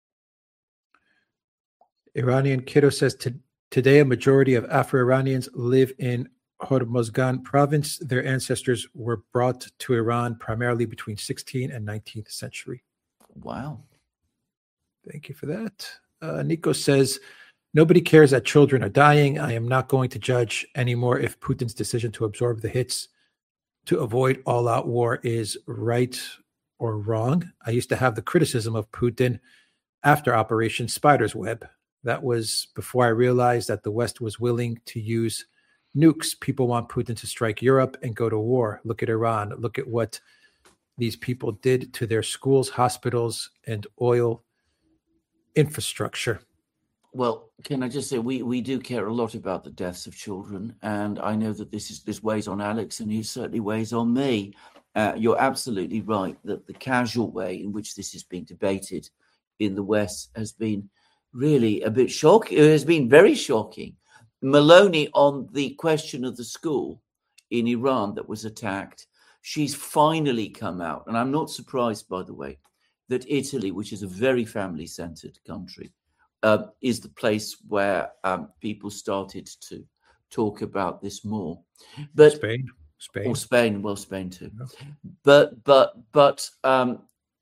Iranian Kiddo says, today a majority of Afro-Iranians live in Hormozgan province. Their ancestors were brought to Iran primarily between sixteenth and nineteenth century. Wow. Thank you for that. Uh, Nico says, nobody cares that children are dying. I am not going to judge anymore if Putin's decision to absorb the hits to avoid all-out war is right or wrong. I used to have the criticism of Putin after Operation Spider's Web. That was before I realized that the West was willing to use nukes. People want Putin to strike Europe and go to war. Look at Iran. Look at what these people did to their schools, hospitals, and oil infrastructure. Well, can I just say we, we do care a lot about the deaths of children, and I know that this is this weighs on Alex, and he certainly weighs on me. Uh, you're absolutely right that the casual way in which this is being debated in the West has been really a bit shocking. It has been very shocking. Maloney, on the question of the school in Iran that was attacked, she's finally come out, and I'm not surprised, by the way, that Italy, which is a very family-centered country, uh, is the place where um, people started to talk about this more. But Spain, Spain, or Spain, well, Spain too. Yeah. But but but um,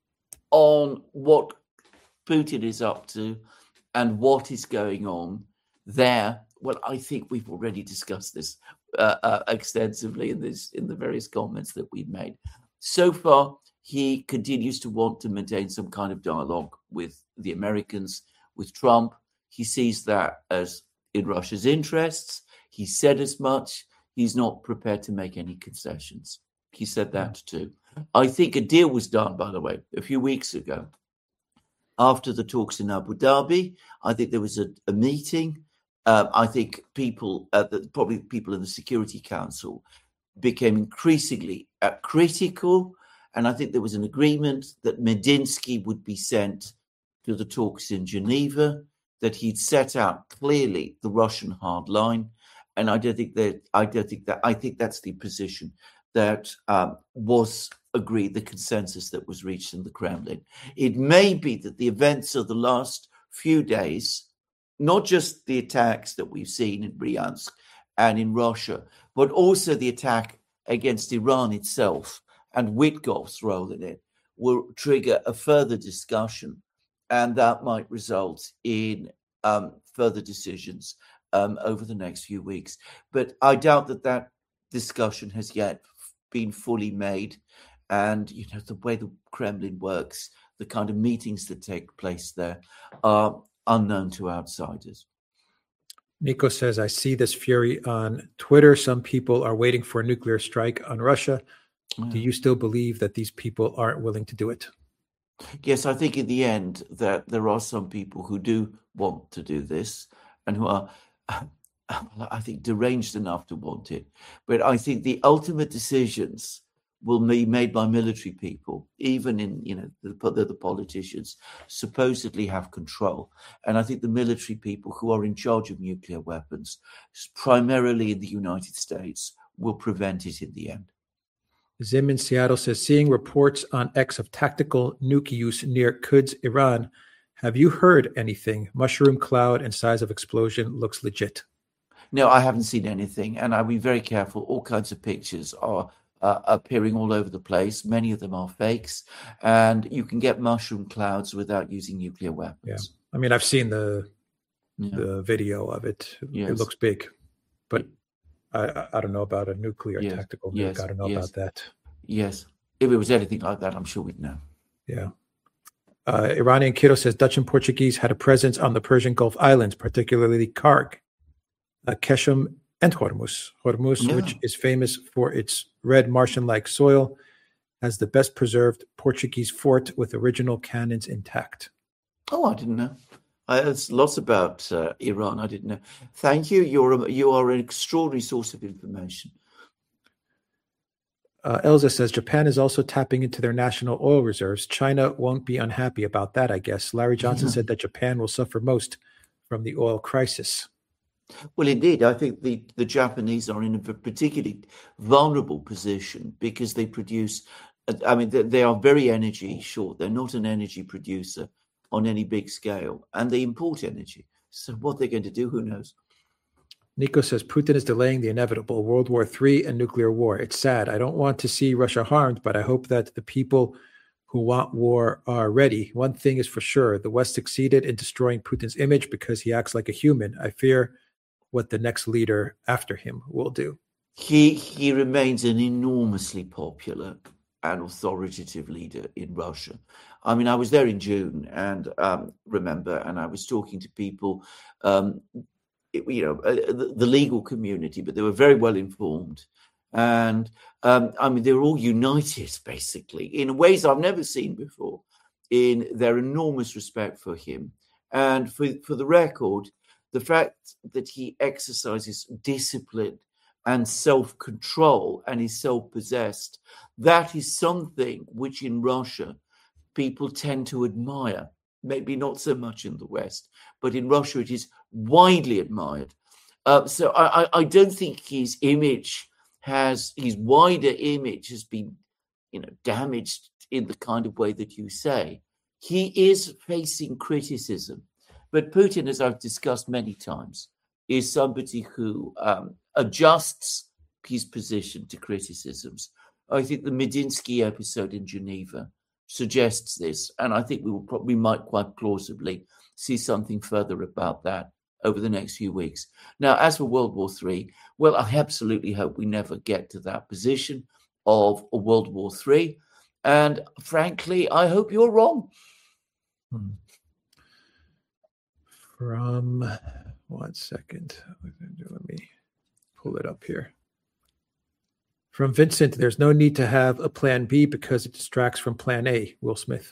on what Putin is up to and what is going on there, well, I think we've already discussed this uh, uh, extensively in this in the various comments that we've made. So far, he continues to want to maintain some kind of dialogue with the Americans, with Trump. He sees that as in Russia's interests. He said as much. He's not prepared to make any concessions. He said that too. I think a deal was done, by the way, a few weeks ago. After the talks in Abu Dhabi, I think there was a, a meeting. Uh, I think people, uh, the, probably people in the Security Council, became increasingly uh, critical. And I think there was an agreement that Medinsky would be sent to the talks in Geneva, that he'd set out clearly the Russian hard line. And I don't think that, I don't think that, I think that's the position that um, was agreed, the consensus that was reached in the Kremlin. It may be that the events of the last few days, not just the attacks that we've seen in Bryansk and in Russia, but also the attack against Iran itself and Witkoff's role in it, will trigger a further discussion, and that might result in um, further decisions um, over the next few weeks. But I doubt that that discussion has yet been fully made. And, you know, the way the Kremlin works, the kind of meetings that take place there are unknown to outsiders. Nico says, I see this fury on Twitter. Some people are waiting for a nuclear strike on Russia. Yeah. Do you still believe that these people aren't willing to do it? Yes, I think in the end that there are some people who do want to do this and who are, I think, deranged enough to want it. But I think the ultimate decisions will be made by military people, even in, you know, the, the, the politicians supposedly have control. And I think the military people who are in charge of nuclear weapons, primarily in the United States, will prevent it in the end. Zim in Seattle says, seeing reports on X of tactical nuke use near Quds, Iran, have you heard anything? Mushroom cloud and size of explosion looks legit. No, I haven't seen anything, and I'll be very careful. All kinds of pictures are uh, appearing all over the place. Many of them are fakes, and you can get mushroom clouds without using nuclear weapons. Yeah, I mean, I've seen the yeah. the video of it. Yes. It looks big, but I, I don't know about a nuclear yes. tactical nuke. Yes. I don't know yes. about that. Yes, if it was anything like that, I'm sure we'd know. Yeah. Uh, Iranian Kiddo says Dutch and Portuguese had a presence on the Persian Gulf Islands, particularly Karg, uh, Keshem, and Hormuz. Hormuz, yeah. which is famous for its red Martian-like soil, has the best preserved Portuguese fort with original cannons intact. Oh, I didn't know. I, there's lots about uh, Iran I didn't know. Thank you. You're a, you are an extraordinary source of information. Uh, Elza says Japan is also tapping into their national oil reserves. China won't be unhappy about that, I guess. Larry Johnson yeah. said that Japan will suffer most from the oil crisis. Well, indeed, I think the, the Japanese are in a particularly vulnerable position because they produce, I mean, they, they are very energy short. They're not an energy producer on any big scale, and they import energy. So what they're going to do, who knows? Nico says Putin is delaying the inevitable World War Three and nuclear war. It's sad. I don't want to see Russia harmed, but I hope that the people who want war are ready. One thing is for sure, the West succeeded in destroying Putin's image because he acts like a human. I fear what the next leader after him will do. He he remains an enormously popular and authoritative leader in Russia. I mean, I was there in June and um, remember, and I was talking to people, um, you know, uh, the, the legal community, but they were very well informed. And um, I mean, they were all united, basically, in ways I've never seen before, in their enormous respect for him. And for, for the record, the fact that he exercises discipline and self-control and is self-possessed, that is something which in Russia people tend to admire. Maybe not so much in the West, but in Russia it is widely admired. Uh, so I, I don't think his image has, his wider image has been, you know, damaged in the kind of way that you say. He is facing criticism, but Putin, as I've discussed many times, is somebody who um, adjusts his position to criticisms. I think the Medinsky episode in Geneva suggests this, and I think we will probably might quite plausibly see something further about that over the next few weeks. Now, as for World War Three, well, I absolutely hope we never get to that position of a World War Three, and frankly, I hope you're wrong. Hmm. From one second, let me pull it up here. From Vincent, there's no need to have a plan B because it distracts from plan A. Will Smith.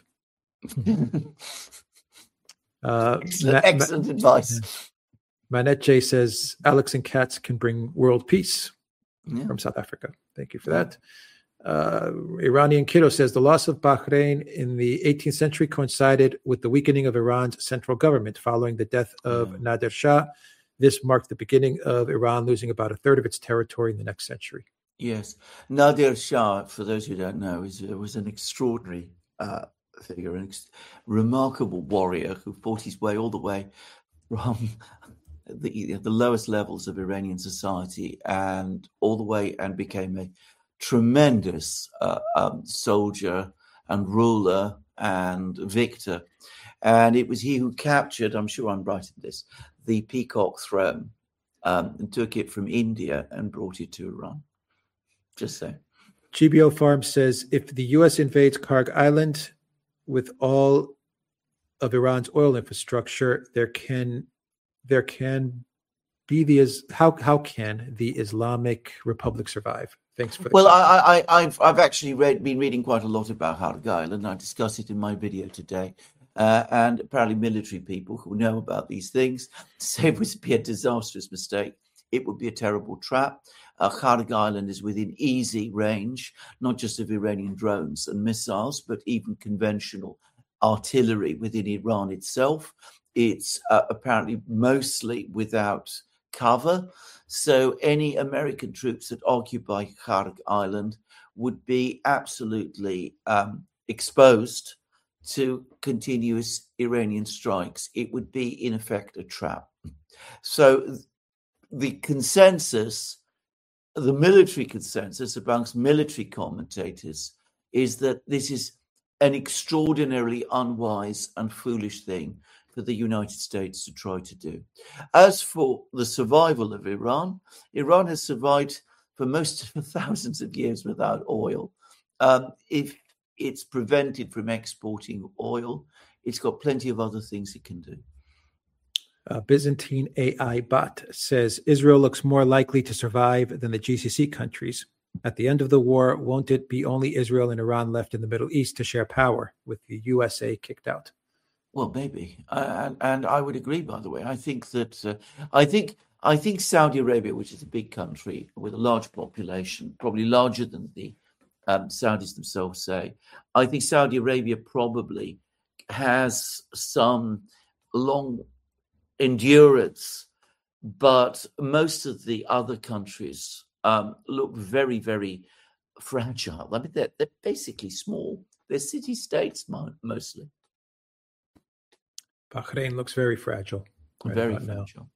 uh, excellent, Ma- excellent Ma- advice. Manette J says Alex and Katz can bring world peace Yeah. from South Africa. Thank you for that. Uh, Iranian Kiddo says the loss of Bahrain in the eighteenth century coincided with the weakening of Iran's central government following the death of Yeah. Nader Shah. This marked the beginning of Iran losing about a third of its territory in the next century. Yes. Nader Shah, for those who don't know, is, was an extraordinary uh, figure, an ex- remarkable warrior who fought his way all the way from the, the lowest levels of Iranian society and all the way and became a tremendous uh, um, soldier and ruler and victor. And it was he who captured, I'm sure I'm right in this, the Peacock Throne um, and took it from India and brought it to Iran. Just say. G B O Farm says if the U S invades Karg Island with all of Iran's oil infrastructure, there can there can be the how how can the Islamic Republic survive? Thanks for the well. I, I I've I've actually read been reading quite a lot about Karg Island. I discuss it in my video today, uh, and apparently military people who know about these things say it would be a disastrous mistake. It would be a terrible trap. Uh, Karg Island is within easy range, not just of Iranian drones and missiles, but even conventional artillery within Iran itself. It's uh, apparently mostly without cover. So any American troops that occupy Karg Island would be absolutely um, exposed to continuous Iranian strikes. It would be, in effect, a trap. So the consensus, the military consensus amongst military commentators is that this is an extraordinarily unwise and foolish thing for the United States to try to do. As for the survival of Iran, Iran has survived for most of thousands of years without oil. Um, if it's prevented from exporting oil, it's got plenty of other things it can do. Uh, Byzantine A I bot says Israel looks more likely to survive than the G C C countries. At the end of the war, won't it be only Israel and Iran left in the Middle East to share power with the U S A kicked out? Well, maybe, uh, and, and I would agree. By the way, I think that uh, I think I think Saudi Arabia, which is a big country with a large population, probably larger than the um, Saudis themselves say, I think Saudi Arabia probably has some long endurance, but most of the other countries um, look very, very fragile. I mean, they're, they're basically small. They're city-states mostly. Bahrain looks very fragile. Right very fragile.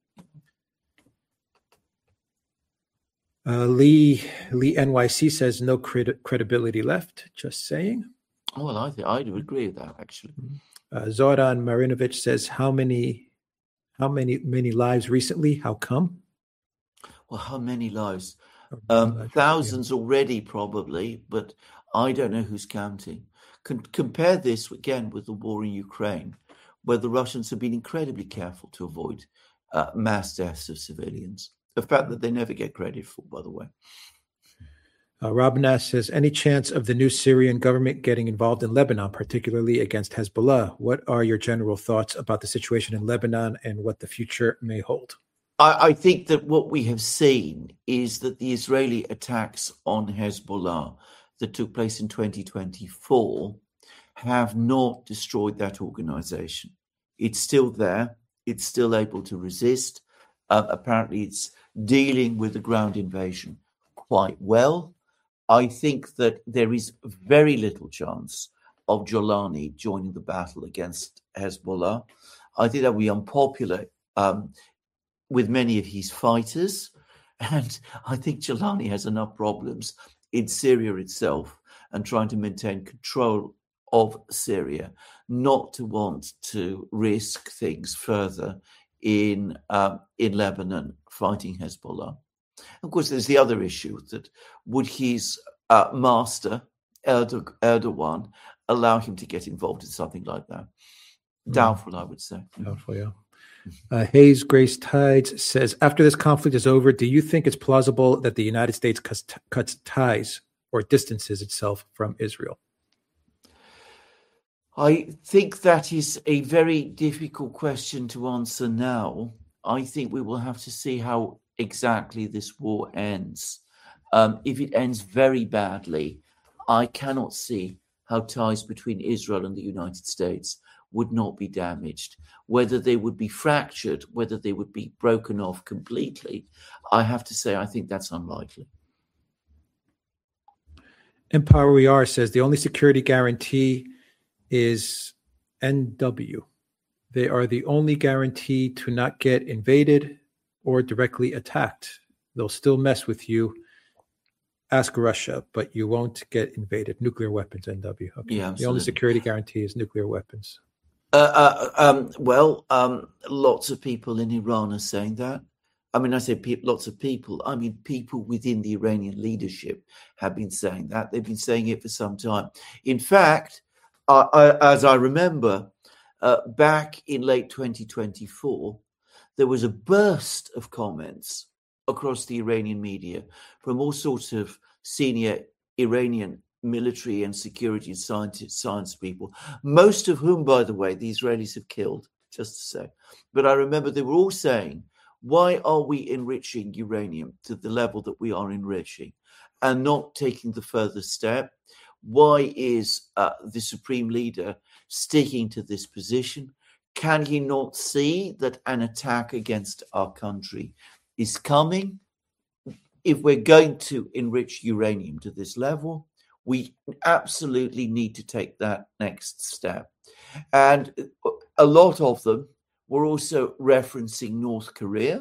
Uh, Lee Lee N Y C says no cred- credibility left. Just saying. Oh, well, I think I would agree with that actually. Uh, Zoran Marinovic says how many how many many lives recently? How come? Well, how many lives? Um, thousands already, probably, but I don't know who's counting. Con- compare this again with the war in Ukraine, where the Russians have been incredibly careful to avoid uh, mass deaths of civilians. A fact that they never get credit for, by the way. Uh, Robin Nash says, any chance of the new Syrian government getting involved in Lebanon, particularly against Hezbollah? What are your general thoughts about the situation in Lebanon and what the future may hold? I, I think that what we have seen is that the Israeli attacks on Hezbollah that took place in twenty twenty-four have not destroyed that organization. It's still there. It's still able to resist. Uh, apparently, it's dealing with the ground invasion quite well. I think that there is very little chance of Jolani joining the battle against Hezbollah. I think that would be unpopular um, with many of his fighters. And I think Jolani has enough problems in Syria itself and trying to maintain control of Syria not to want to risk things further in um, in Lebanon fighting Hezbollah. Of course, there's the other issue that would his uh, master, Erdo- Erdogan, allow him to get involved in something like that? Doubtful, I would say. Doubtful, yeah. Uh, Hayes Grace Tides says, after this conflict is over, do you think it's plausible that the United States cuts, cuts ties or distances itself from Israel? I think that is a very difficult question to answer now. I think we will have to see how exactly this war ends. Um, if it ends very badly, I cannot see how ties between Israel and the United States would not be damaged. Whether they would be fractured, whether they would be broken off completely, I have to say I think that's unlikely. Empower We Are says the only security guarantee is N W. They are the only guarantee to not get invaded or directly attacked. They'll still mess with you. Ask Russia, but you won't get invaded. Nuclear weapons, N W. Okay. Yeah, the only security guarantee is nuclear weapons. Uh, uh, um, well, um, lots of people in Iran are saying that. I mean, I say pe- lots of people. I mean, people within the Iranian leadership have been saying that. They've been saying it for some time. In fact, uh, I, as I remember, uh, back in late twenty twenty-four, there was a burst of comments across the Iranian media from all sorts of senior Iranian military and security science, science people, most of whom, by the way, the Israelis have killed, just to say. But I remember they were all saying, why are we enriching uranium to the level that we are enriching and not taking the further step? Why is uh, the supreme leader sticking to this position? Can he not see that an attack against our country is coming? If we're going to enrich uranium to this level, we absolutely need to take that next step. And a lot of them were also referencing North Korea.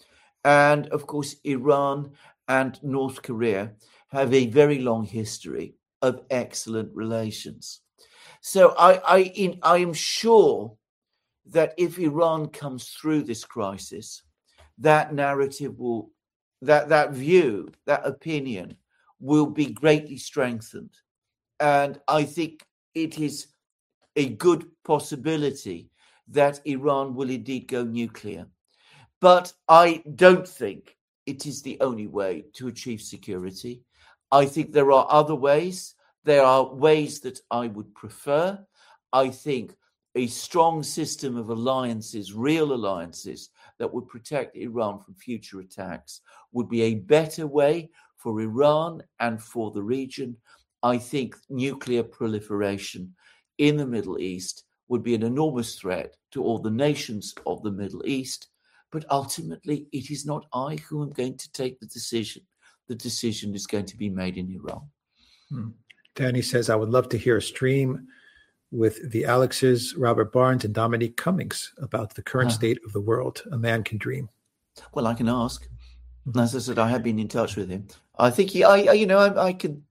And of course, Iran and North Korea have a very long history of excellent relations. So I, I, in, I am sure that if Iran comes through this crisis, that narrative will, that, that view, that opinion will be greatly strengthened. And I think it is a good possibility that Iran will indeed go nuclear. But I don't think it is the only way to achieve security. I think there are other ways. There are ways that I would prefer. I think a strong system of alliances, real alliances, that would protect Iran from future attacks would be a better way for Iran and for the region. I think nuclear proliferation in the Middle East would be an enormous threat to all the nations of the Middle East. But ultimately, it is not I who am going to take the decision. The decision is going to be made in Iran. Hmm. Danny says, I would love to hear a stream with the Alexes, Robert Barnes, and Dominique Cummings about the current Uh, state of the world. A man can dream. well, I can ask. As I said, I have been in touch with him. I think he, I, I you know, I, I could,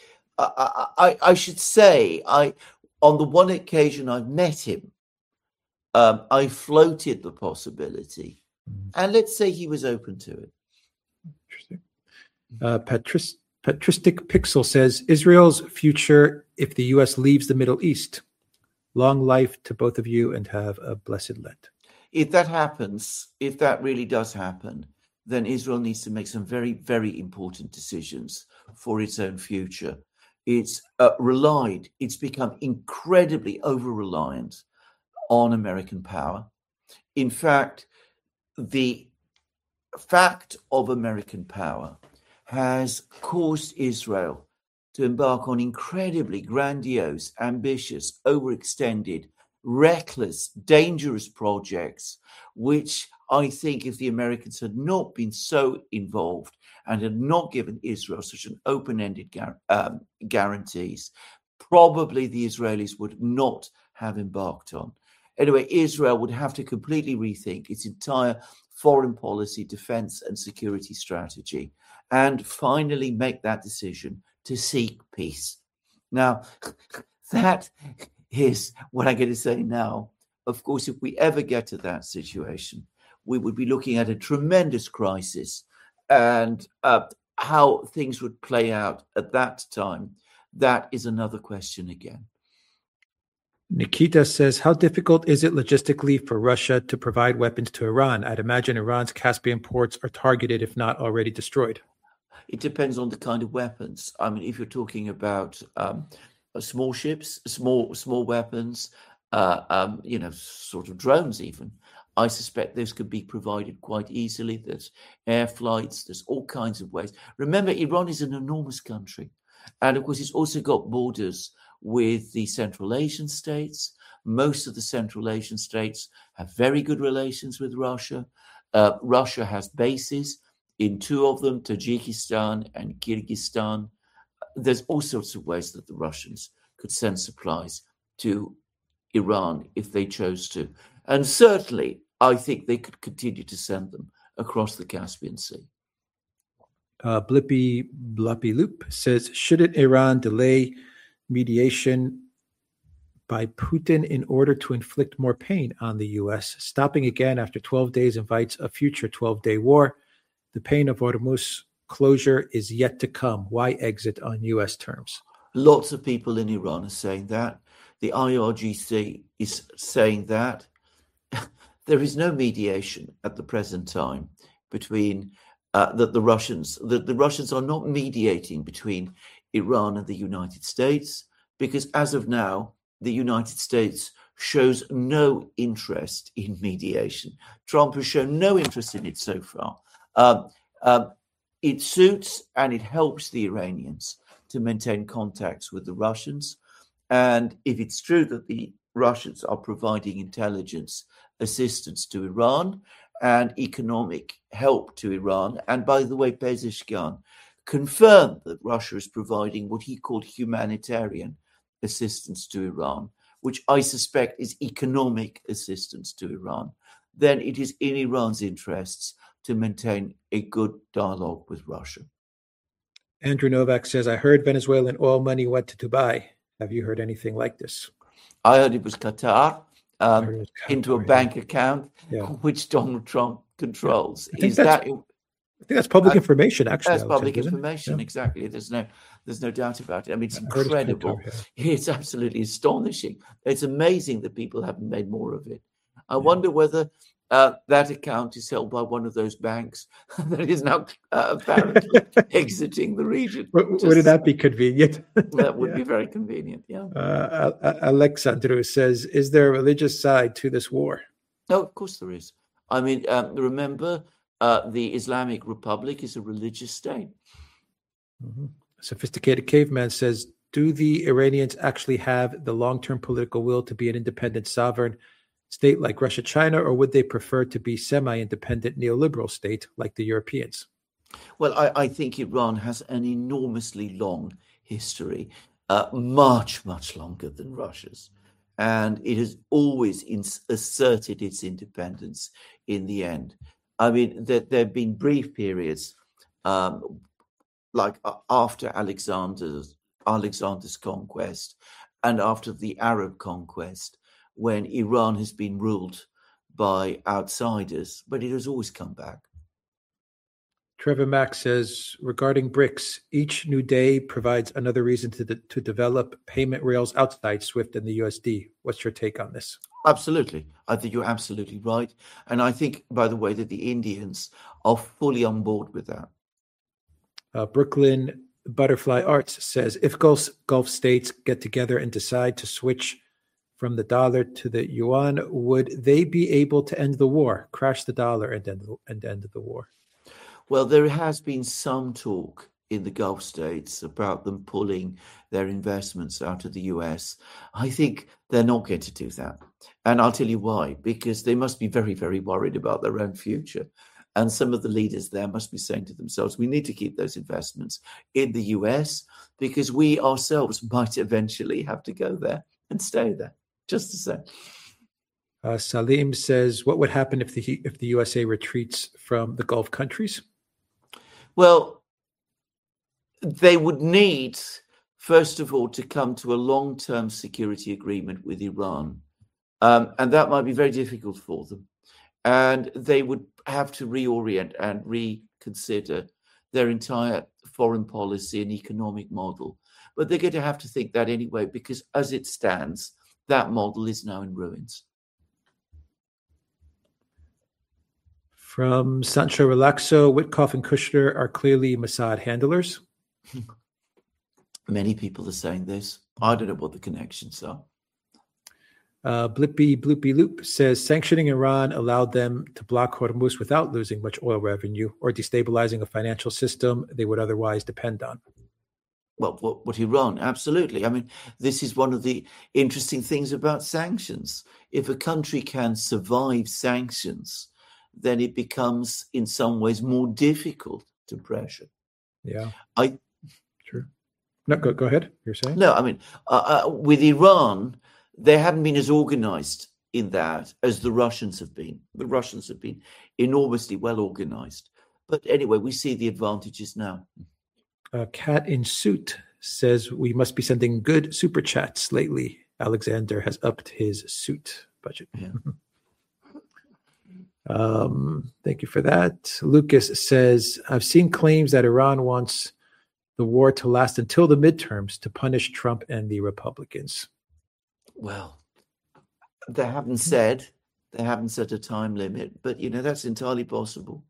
I, I, I should say, I, on the one occasion I've met him, um, I floated the possibility, mm. and let's say he was open to it. Interesting. Uh, Patris, Patristic Pixel says, Israel's future if the U S leaves the Middle East. Long life to both of you and have a blessed Lent. If that happens, if that really does happen, then Israel needs to make some very, very important decisions for its own future. It's uh, relied, it's become incredibly over-reliant on American power. In fact, the fact of American power has caused Israel to embark on incredibly grandiose, ambitious, overextended, reckless, dangerous projects, which I think if the Americans had not been so involved and had not given Israel such an open-ended gar- um, guarantees, probably the Israelis would not have embarked on. Anyway, Israel would have to completely rethink its entire foreign policy, defense and security strategy, and finally make that decision to seek peace. Now, that is what I'm going to say now. Of course, if we ever get to that situation, we would be looking at a tremendous crisis, and uh, how things would play out at that time, that is another question again. Nikita says, how difficult is it logistically for Russia to provide weapons to Iran? I'd imagine Iran's Caspian ports are targeted, if not already destroyed. It depends on the kind of weapons. I mean, if you're talking about um, small ships, small small weapons, uh, um, you know, sort of drones even, I suspect those could be provided quite easily. There's air flights, there's all kinds of ways. Remember, Iran is an enormous country. And of course, it's also got borders with the Central Asian states. Most of the Central Asian states have very good relations with Russia. Uh, Russia has bases in two of them, Tajikistan and Kyrgyzstan. There's all sorts of ways that the Russians could send supplies to Iran if they chose to. And certainly, I think they could continue to send them across the Caspian Sea. Uh, Blippy Bluppy Loop says, shouldn't Iran delay mediation by Putin in order to inflict more pain on the U S? Stopping again after twelve days invites a future twelve-day war. The pain of Hormuz closure is yet to come. Why exit on U S terms? Lots of people in Iran are saying that. The I R G C is saying that. There is no mediation at the present time between uh, that the Russians that the Russians are not mediating between Iran and the United States, because as of now, the United States shows no interest in mediation. Trump has shown no interest in it so far. Um, um, it suits and it helps the Iranians to maintain contacts with the Russians. And if it's true that the Russians are providing intelligence assistance to Iran and economic help to Iran, and by the way, Pezeshkian confirmed that Russia is providing what he called humanitarian assistance to Iran, which I suspect is economic assistance to Iran, then it is in Iran's interests to maintain a good dialogue with Russia. Andrew Novak says, I heard Venezuelan oil money went to Dubai. Have you heard anything like this? I heard it was Qatar, um, it was Qatar into a yeah. bank account, yeah. which Donald Trump controls. Yeah. Is that? I think that's public uh, information, actually. That's public information, yeah. exactly. There's no, there's no doubt about it. I mean, it's I incredible. It's, Qatar, yeah. it's absolutely astonishing. It's amazing that people haven't made more of it. I yeah. wonder whether uh, that account is held by one of those banks that is now uh, apparently exiting the region. Just, Wouldn't that be convenient? That would yeah. be very convenient, yeah. Uh, Alexandru says, is there a religious side to this war? No, of course there is. I mean, um, remember, uh, the Islamic Republic is a religious state. Mm-hmm. Sophisticated Caveman says, do the Iranians actually have the long-term political will to be an independent sovereign state like Russia, China, or would they prefer to be semi-independent neoliberal state like the Europeans? Well, I, I think Iran has an enormously long history, uh, much, much longer than Russia's. And it has always ins- asserted its independence in the end. I mean, there, there have been brief periods, um, like uh, after Alexander's, Alexander's conquest and after the Arab conquest, when Iran has been ruled by outsiders, but it has always come back. Trevor Mack says, regarding BRICS, each new day provides another reason to, de- to develop payment rails outside SWIFT and the U S D. What's your take on this? Absolutely. I think you're absolutely right. And I think, by the way, that the Indians are fully on board with that. Uh, Brooklyn Butterfly Arts says, if Gulf, Gulf states get together and decide to switch from the dollar to the yuan, would they be able to end the war, crash the dollar and end, and end the war? Well, there has been some talk in the Gulf states about them pulling their investments out of the U S. I think they're not going to do that. And I'll tell you why, because they must be very, very worried about their own future. And some of the leaders there must be saying to themselves, we need to keep those investments in the U S because we ourselves might eventually have to go there and stay there. Just to say. Uh, Salim says, what would happen if the if the U S A retreats from the Gulf countries? Well, they would need first of all, to come to a long-term security agreement with Iran. Um, and that might be very difficult for them. And they would have to reorient and reconsider their entire foreign policy and economic model. But they're going to have to think that anyway, because as it stands, that model is now in ruins. From Sancho Relaxo, Witkoff and Kushner are clearly Mossad handlers. Many people are saying this. I don't know what the connections are. Uh, Blippy Bloopy Loop says sanctioning Iran allowed them to block Hormuz without losing much oil revenue or destabilizing a financial system they would otherwise depend on. Well, what, what Iran? Absolutely. I mean, this is one of the interesting things about sanctions. If a country can survive sanctions, then it becomes in some ways more difficult to pressure. Yeah. I True. No, go, go ahead. You're saying? No, I mean, uh, uh, with Iran, they haven't been as organized in that as the Russians have been. The Russians have been enormously well organized. But anyway, we see the advantages now. Uh, Cat in Suit says we must be sending good super chats lately. Alexander has upped his suit budget. Yeah. um, thank you for that. Lucas says, I've seen claims that Iran wants the war to last until the midterms to punish Trump and the Republicans. Well, they haven't said, they haven't set a time limit, but, you know, that's entirely possible.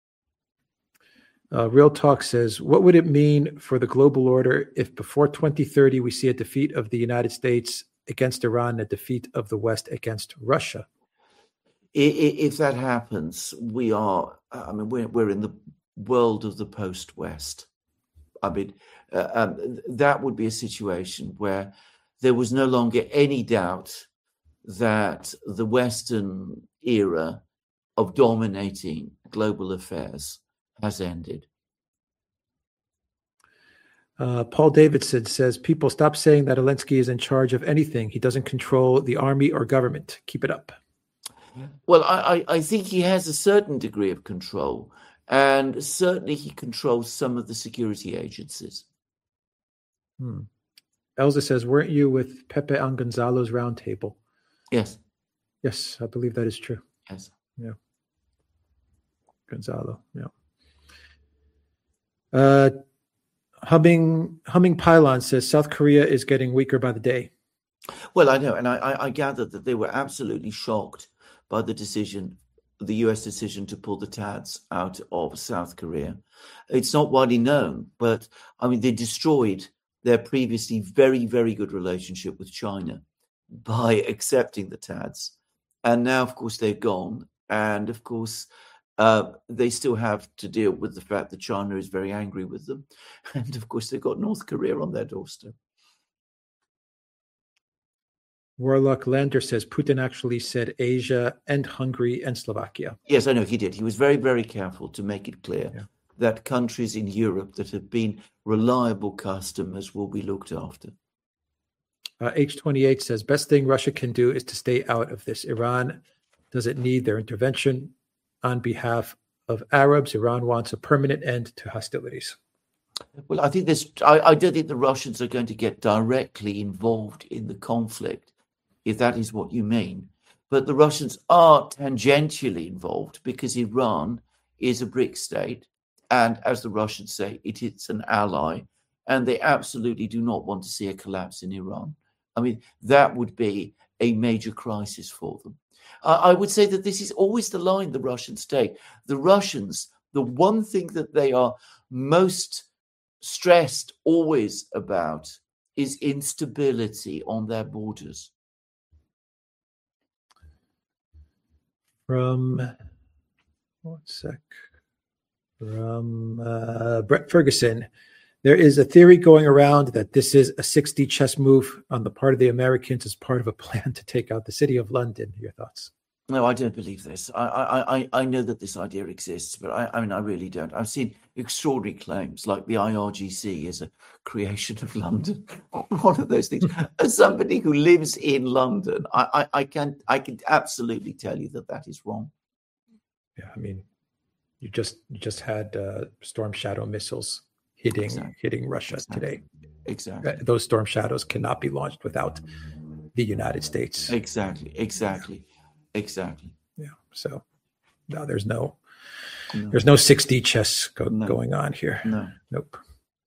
Uh, Real Talk says, what would it mean for the global order if before twenty thirty we see a defeat of the United States against Iran, a defeat of the West against Russia? If that happens, we are, I mean, we're, we're in the world of the post-West. I mean, uh, um, that would be a situation where there was no longer any doubt that the Western era of dominating global affairs has ended. Uh, Paul Davidson says, people stop saying that Zelensky is in charge of anything. He doesn't control the army or government. Keep it up. Well, I, I think he has a certain degree of control, and certainly he controls some of the security agencies. Hmm. Elza says, weren't you with Pepe on Gonzalo's roundtable? Yes. Yes, I believe that is true. Yes. Yeah. Gonzalo, yeah. Uh, humming Humming Pylon says South Korea is getting weaker by the day. Well, I know, and I, I, I gather that they were absolutely shocked by the decision, the U S decision to pull the T A Ds out of South Korea. It's not widely known, but I mean, they destroyed their previously very, very good relationship with China by accepting the T A Ds. And now, of course, they're gone. And of course, uh, they still have to deal with the fact that China is very angry with them. And of course, they've got North Korea on their doorstep. Warlock Lander says Putin actually said Asia and Hungary and Slovakia. Yes, I know he did. He was very, very careful to make it clear yeah. that countries in Europe that have been reliable customers will be looked after. Uh, H twenty-eight says best thing Russia can do is to stay out of this. Iran doesn't need their intervention on behalf of Arabs. Iran wants a permanent end to hostilities. Well, I think this. I, I don't think the Russians are going to get directly involved in the conflict, if that is what you mean. But the Russians are tangentially involved because Iran is a BRICS state. And as the Russians say, it is an ally. And they absolutely do not want to see a collapse in Iran. I mean, that would be a major crisis for them. Uh, I would say that this is always the line the Russians take. The Russians, the one thing that they are most stressed always about is instability on their borders. From, one sec, from uh, Brett Ferguson, there is a theory going around that this is a six D chess move on the part of the Americans as part of a plan to take out the city of London. Your thoughts? No, I don't believe this. I I, I, I know that this idea exists, but I, I mean, I really don't. I've seen extraordinary claims like the I R G C is a creation of London. One of those things. As somebody who lives in London, I, I, I can I can absolutely tell you that that is wrong. Yeah, I mean, you just you just had uh, Storm Shadow missiles hitting exactly. hitting Russia exactly. today. Exactly. Uh, those Storm Shadows cannot be launched without the United States. Exactly. Exactly. Yeah. Exactly. Yeah. So no, there's no, no. there's no six D chess go, no. going on here. No. Nope.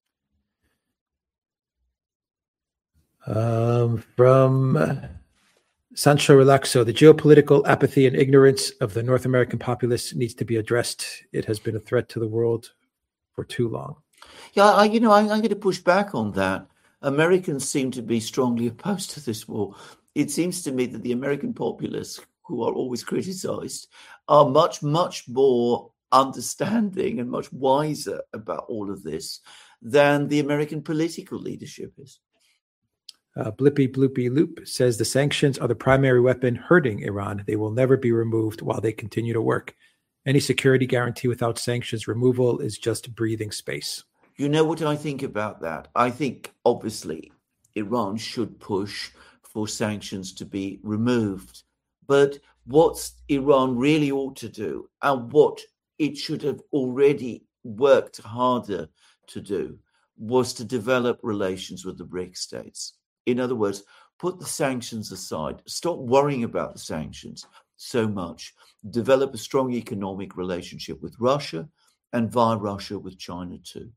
Um, from Sancho Relaxo, the geopolitical apathy and ignorance of the North American populace needs to be addressed. It has been a threat to the world for too long. Yeah, I, you know, I, I'm going to push back on that. Americans seem to be strongly opposed to this war. It seems to me that the American populace, who are always criticized, are much, much more understanding and much wiser about all of this than the American political leadership is. Uh, Blippy Bloopy Loop says the sanctions are the primary weapon hurting Iran. They will never be removed while they continue to work. Any security guarantee without sanctions removal is just breathing space. You know what I think about that? I think, obviously, Iran should push for sanctions to be removed. But what Iran really ought to do, and what it should have already worked harder to do, was to develop relations with the BRICS states. In other words, put the sanctions aside, stop worrying about the sanctions so much, develop a strong economic relationship with Russia, and via Russia with China too.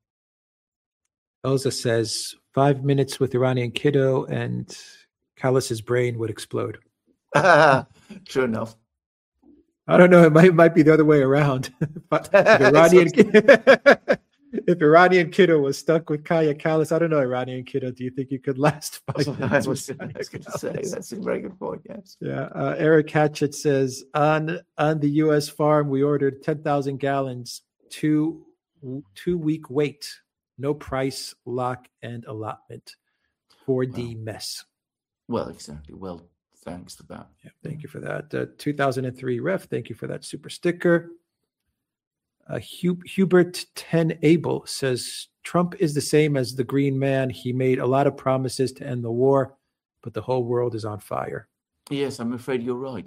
Elza says five minutes with Iranian kiddo and Callus's brain would explode. True enough. I don't know. It might might be the other way around. But if Iranian, if Iranian kiddo was stuck with Kaya Kallas, I don't know. Iranian kiddo, do you think you could last five minutes? I was going to say that's a very good point. Yes. Yeah. Uh, Eric Hatchett says on on the U S farm we ordered ten thousand gallons, two two week wait, no price, lock and allotment. four D Wow. mess. Well, exactly. Well, thanks for that. Yeah, thank you for that. Uh, two thousand three ref, thank you for that super sticker. Uh, Hub- Hubert ten Abel says Trump is the same as the Green Man. He made a lot of promises to end the war, but the whole world is on fire. Yes, I'm afraid you're right.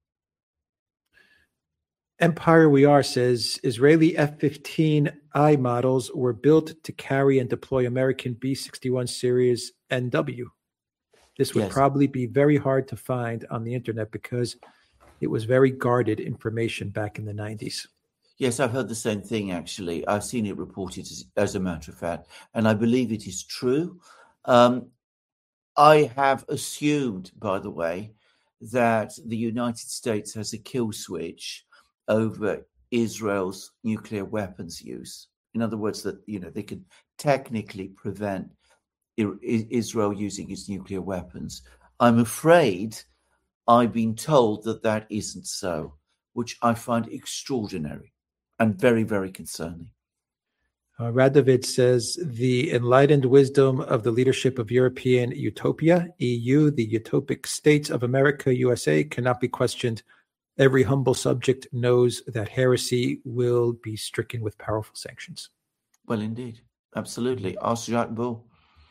Empire We Are says Israeli F fifteen I models were built to carry and deploy American B sixty-one series N W. This would Yes. probably be very hard to find on the internet because it was very guarded information back in the nineties. Yes, I've heard the same thing, actually. I've seen it reported as, as a matter of fact, and I believe it is true. Um, I have assumed, by the way, that the United States has a kill switch over Israel's nuclear weapons use. In other words, that you know they can technically prevent I- Israel using its nuclear weapons. I'm afraid I've been told that that isn't so, which I find extraordinary and very, very concerning. Uh, Radovid says the enlightened wisdom of the leadership of European utopia, E U, the utopic states of America, U S A, cannot be questioned. Every humble subject knows that heresy will be stricken with powerful sanctions. Well, indeed. Absolutely. Ask Jacques Bull.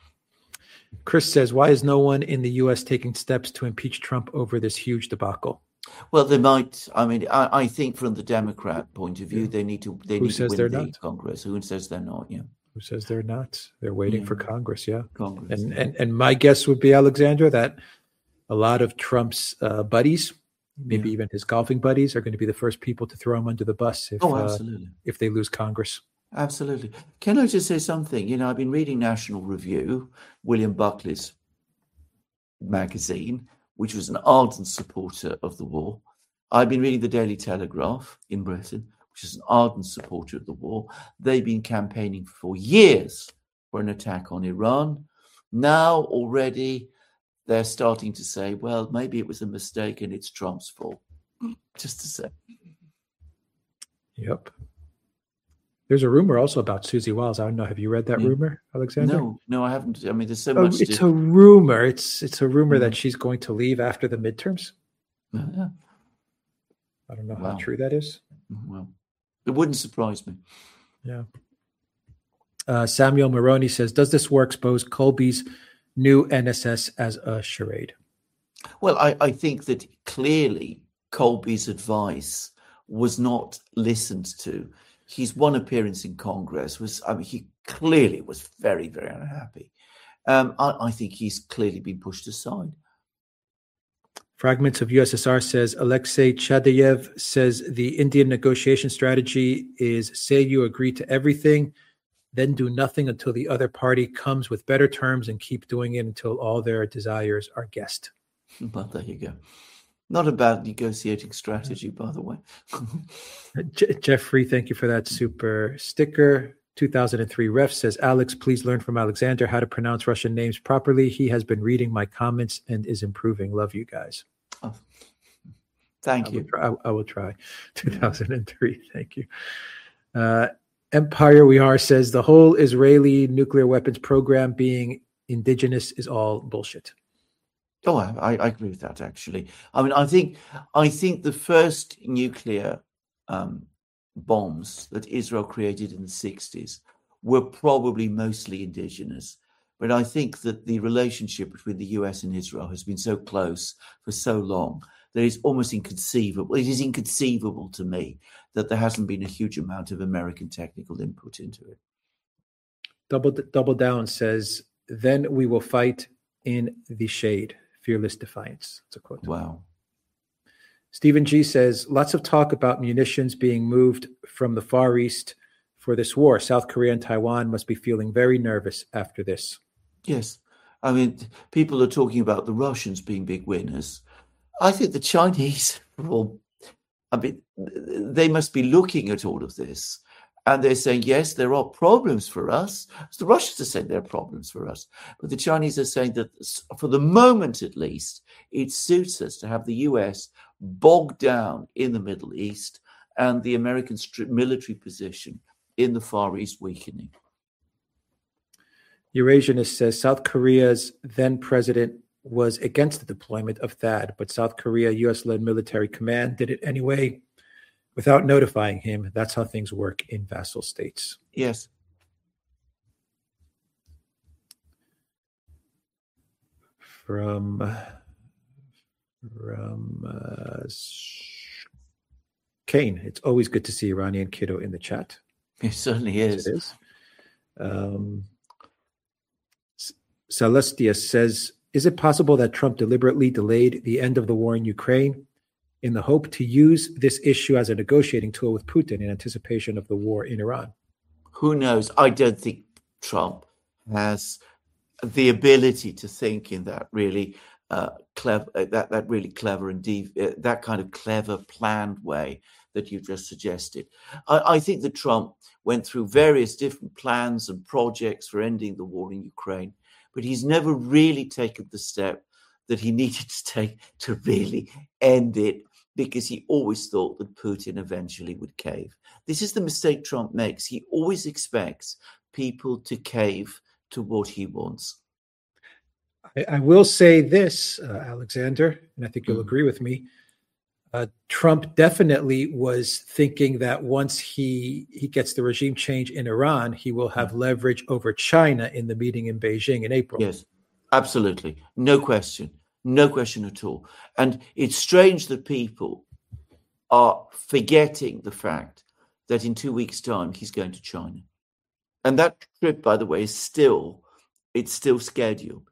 Chris says, why is no one in the U S taking steps to impeach Trump over this huge debacle? Well, they might. I mean, I, I think from the Democrat point of view, Yeah. they need to. They Who need says to they're win the not? Congress. Who says they're not? Yeah, Who says they're not? They're waiting Yeah. for Congress, yeah. Congress. And, yeah. and and my guess would be, Alexandra, that a lot of Trump's uh, buddies, maybe Yeah. even his golfing buddies, are going to be the first people to throw him under the bus if Oh, uh, absolutely. if they lose Congress. Absolutely. Can I just say something? You know, I've been reading National Review, William Buckley's magazine, which was an ardent supporter of the war. I've been reading the Daily Telegraph in Britain, which is an ardent supporter of the war. They've been campaigning for years for an attack on Iran. Now already they're starting to say, well, maybe it was a mistake and it's Trump's fault. Just to say. Yep. There's a rumor also about Susie Wiles. I don't know. Have you read that Yeah. rumor, Alexander? No, no, I haven't. I mean, there's so Oh, much. it's to... a rumor. It's it's a rumor Mhm. that she's going to leave after the midterms. Yeah. I don't know Wow. how true that is. Well, it wouldn't surprise me. Yeah. Uh, Samuel Maroney says, does this war expose Colby's new N S S as a charade? Well, I, I think that clearly Colby's advice was not listened to. His one appearance in Congress was, I mean, he clearly was very, very unhappy. um, I, I think he's clearly been pushed aside. Fragments of U S S R says Alexei Chadayev says the Indian negotiation strategy is say you agree to everything, then do nothing until the other party comes with better terms and keep doing it until all their desires are guessed. Well, there you go. Not a bad negotiating strategy, by the way. Je- Jeffrey, thank you for that super sticker. two thousand three ref says, Alex, please learn from Alexander how to pronounce Russian names properly. He has been reading my comments and is improving. Love you guys. Oh, thank I you. Will try, I, I will try. two thousand three. Thank you. Uh, Empire We Are says the whole Israeli nuclear weapons program being indigenous is all bullshit. Oh, I, I agree with that, actually. I mean, I think I think the first nuclear um, bombs that Israel created in the sixties were probably mostly indigenous. But I think that the relationship between the U S and Israel has been so close for so long that it's almost inconceivable. It is inconceivable to me that there hasn't been a huge amount of American technical input into it. Double Double Down says, then we will fight in the shade. Fearless defiance. That's a quote. Wow. Stephen G says, lots of talk about munitions being moved from the Far East for this war. South Korea and Taiwan must be feeling very nervous after this. Yes. I mean, people are talking about the Russians being big winners. I think the Chinese, well, I mean, they must be looking at all of this. And they're saying, yes, there are problems for us. So the Russians are saying there are problems for us. But the Chinese are saying that for the moment, at least, it suits us to have the U S bogged down in the Middle East and the American military position in the Far East weakening. Eurasianist says South Korea's then president was against the deployment of THAAD, but South Korea U S-led military command did it anyway without notifying him. That's how things work in vassal states. Yes. From, from uh, Kane, it's always good to see Iranian Kiddo in the chat. It certainly is. Yes, it is. Um, Celestia says, is it possible that Trump deliberately delayed the end of the war in Ukraine in the hope to use this issue as a negotiating tool with Putin in anticipation of the war in Iran? Who knows? I don't think Trump has the ability to think in that really uh, clever, uh, that that really clever and deep, uh, that kind of clever, planned way that you just suggested. I, I think that Trump went through various different plans and projects for ending the war in Ukraine, but he's never really taken the step that he needed to take to really end it, because he always thought that Putin eventually would cave. This is the mistake Trump makes. He always expects people to cave to what he wants. I, I will say this, uh, Alexander, and I think you'll Mm. agree with me. Uh, Trump definitely was thinking that once he he gets the regime change in Iran, he will have leverage over China in the meeting in Beijing in April. Yes, absolutely. No question. No question at all. And it's strange that people are forgetting the fact that in two weeks' time, he's going to China. And that trip, by the way, is still, it's still scheduled.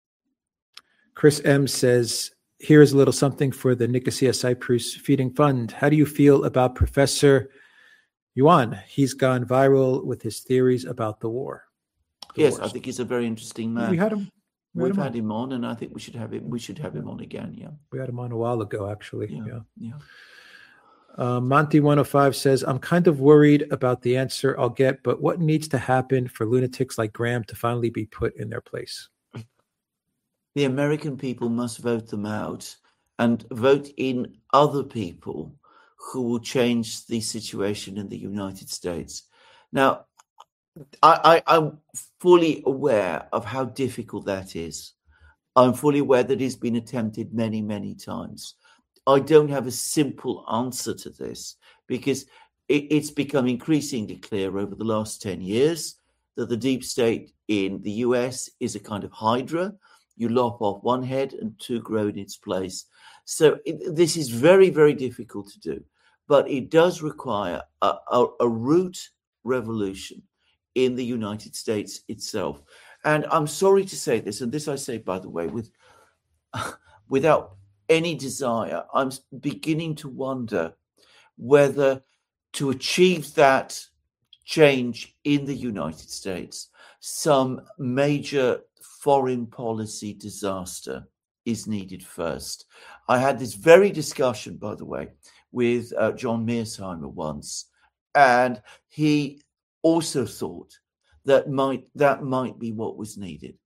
Chris M says, here's a little something for the Nicosia Cyprus Feeding Fund. How do you feel about Professor Yuan? He's gone viral with his theories about the war. The yes, wars. I think he's a very interesting man. We had him. We We've had him had him on, and I think we should have him. We should have him on again. Yeah, We had him on a while ago, actually. yeah, Yeah. yeah. Uh, Monty one oh five says, I'm kind of worried about the answer I'll get, but what needs to happen for lunatics like Graham to finally be put in their place? The American people must vote them out and vote in other people who will change the situation in the United States. Now, I, I, I'm fully aware of how difficult that is. I'm fully aware that it's been attempted many, many times. I don't have a simple answer to this, because it, it's become increasingly clear over the last ten years that the deep state in the U S is a kind of hydra. You lop off one head and two grow in its place. So it, this is very, very difficult to do, but it does require a, a, a root revolution in the United States itself. And I'm sorry to say this, and this I say, by the way, with without any desire, I'm beginning to wonder whether to achieve that change in the United States, some major foreign policy disaster is needed first. I had this very discussion, by the way, with uh, John Mearsheimer once, and he also thought that might that might be what was needed.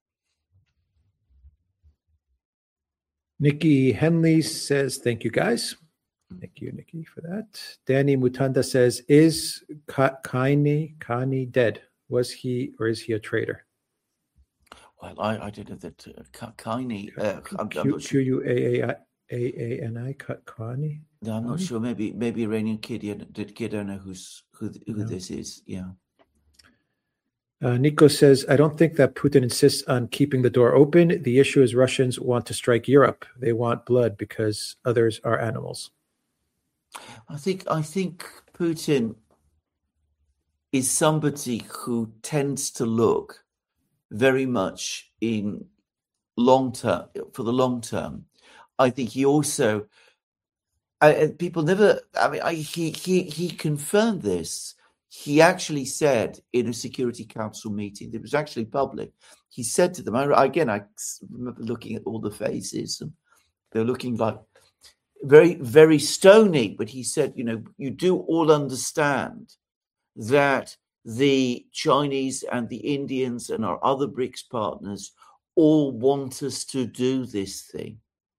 Nikki Henley says, thank you, guys. Thank you, Nikki, for that. Danny Mutanda says, is Kani Kani dead? Was he or is he a traitor? Well, I, I didn't know that uh, Kani. Uh, I'm, Q, I'm not Q U A A A N I Kani? No, I'm not sure. Maybe maybe Iranian kid. Did kid don't know who's who who no. this is? Yeah. Uh, Nico says, I don't think that Putin insists on keeping the door open. The issue is Russians want to strike Europe. They want blood because others are animals. I think I think Putin is somebody who tends to look very much in long term for the long term. I think he also I, people never. I mean, I, he he he confirmed this. He actually said in a Security Council meeting, it was actually public, he said to them, I, again, I remember looking at all the faces, and they're looking like very, very stony, but he said, you know, you do all understand that the Chinese and the Indians and our other BRICS partners all want us to do this thing.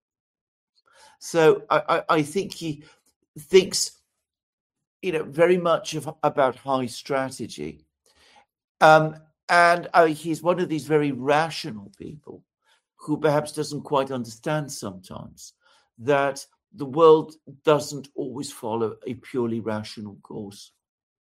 So I, I, I think he thinks, you know, very much of, about high strategy. Um, and uh, he's one of these very rational people who perhaps doesn't quite understand sometimes that the world doesn't always follow a purely rational course.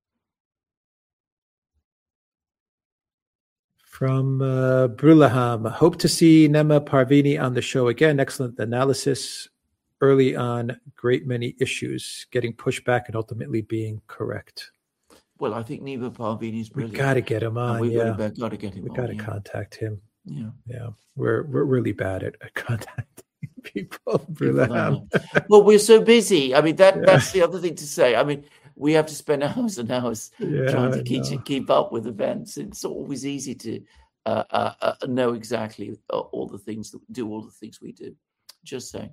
From uh, Brulaham, hope to see Nema Parvini on the show again. Excellent analysis. Early on, great many issues getting pushed back and ultimately being correct. Well, I think Nema Parvini is brilliant. We got to get him on. We've yeah, got to get him we on. We got to yeah. contact him. Yeah, yeah. We're we're really bad at, at contacting people. people well, we're so busy. I mean, that yeah. that's the other thing to say. I mean, we have to spend hours and hours yeah, trying to keep, keep up with events. It's always easy to uh, uh, uh, know exactly all the things that do all the things we do. Just saying.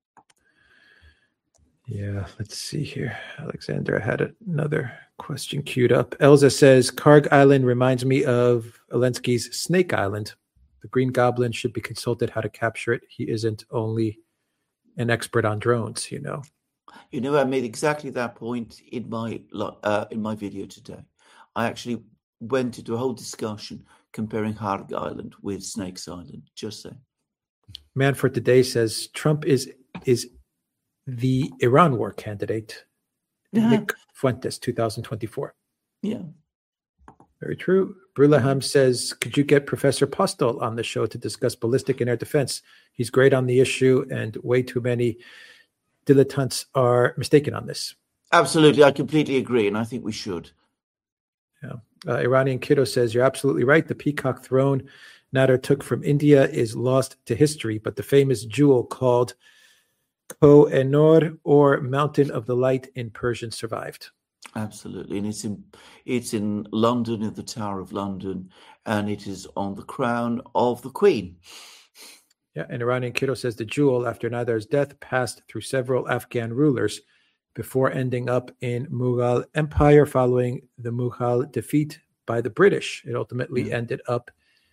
Yeah, let's see here. Alexandra had another question queued up. Elza says, Karg Island reminds me of Zelensky's Snake Island. The Green Goblin should be consulted how to capture it. He isn't only an expert on drones, you know. You know, I made exactly that point in my uh, in my video today. I actually went into a whole discussion comparing Karg Island with Snake's Island. Just saying. Man for Today says, Trump is is the Iran war candidate. Yeah. Nick Fuentes, two thousand twenty-four. Yeah. Very true. Brulaham says, could you get Professor Postol on the show to discuss ballistic and air defense? He's great on the issue, and way too many dilettantes are mistaken on this. Absolutely. I completely agree, and I think we should. Yeah. Uh, Iranian Kiddo says, you're absolutely right. The peacock throne Nader took from India is lost to history, but the famous jewel called Koh-e-Noor, or Mountain of the Light in Persian, survived. Absolutely, and it's in it's in London, in the Tower of London, and it is on the crown of the Queen. Yeah, and Iranian Kiddo says the jewel, after Nader's death, passed through several Afghan rulers before ending up in Mughal Empire following the Mughal defeat by the British. It ultimately yeah. ended up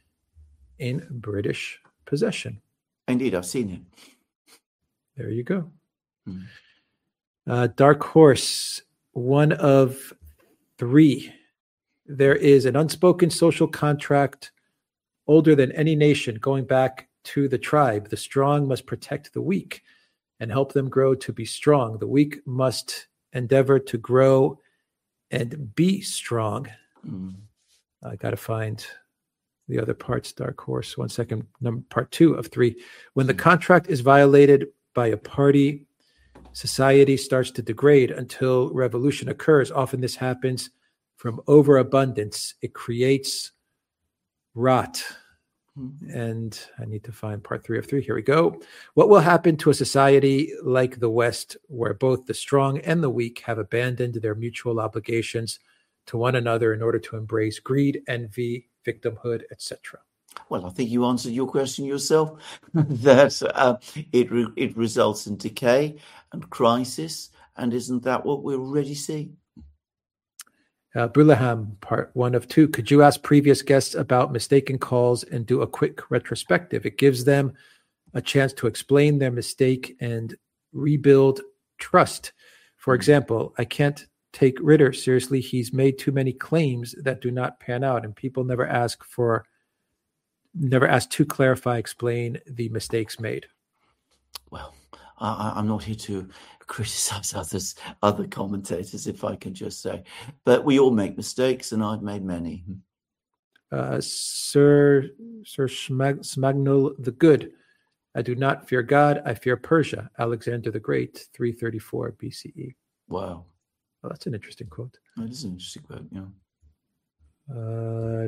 in British possession. Indeed, I've seen it. There you go. Mm. Uh, Dark Horse, one of three. There is an unspoken social contract older than any nation, going back to the tribe. The strong must protect the weak and help them grow to be strong. The weak must endeavor to grow and be strong. Mm. I got to find the other parts, Dark Horse. One second. Number part two of three. When the contract is violated by a party, society starts to degrade until revolution occurs. Often this happens from overabundance. It creates rot. And I need to find part three of three. Here we go. What will happen to a society like the West, where both the strong and the weak have abandoned their mutual obligations to one another in order to embrace greed, envy, victimhood, et cetera? Well, I think you answered your question yourself. that uh, it re- it results in decay and crisis, and isn't that what we're already seeing? Uh, Brulaham, part one of two. Could you ask previous guests about mistaken calls and do a quick retrospective? It gives them a chance to explain their mistake and rebuild trust. For example, I can't take Ritter seriously. He's made too many claims that do not pan out, and people never ask for, never ask to clarify, explain the mistakes made. Well, I, I'm not here to criticize others, other commentators, if I can just say, but we all make mistakes, and I've made many. Uh, Sir Sir Smag- Smagnul the Good. I do not fear God. I fear Persia. Alexander the Great, three thirty-four B C E. Wow. Well, that's an interesting quote. That is an interesting quote, yeah. Uh,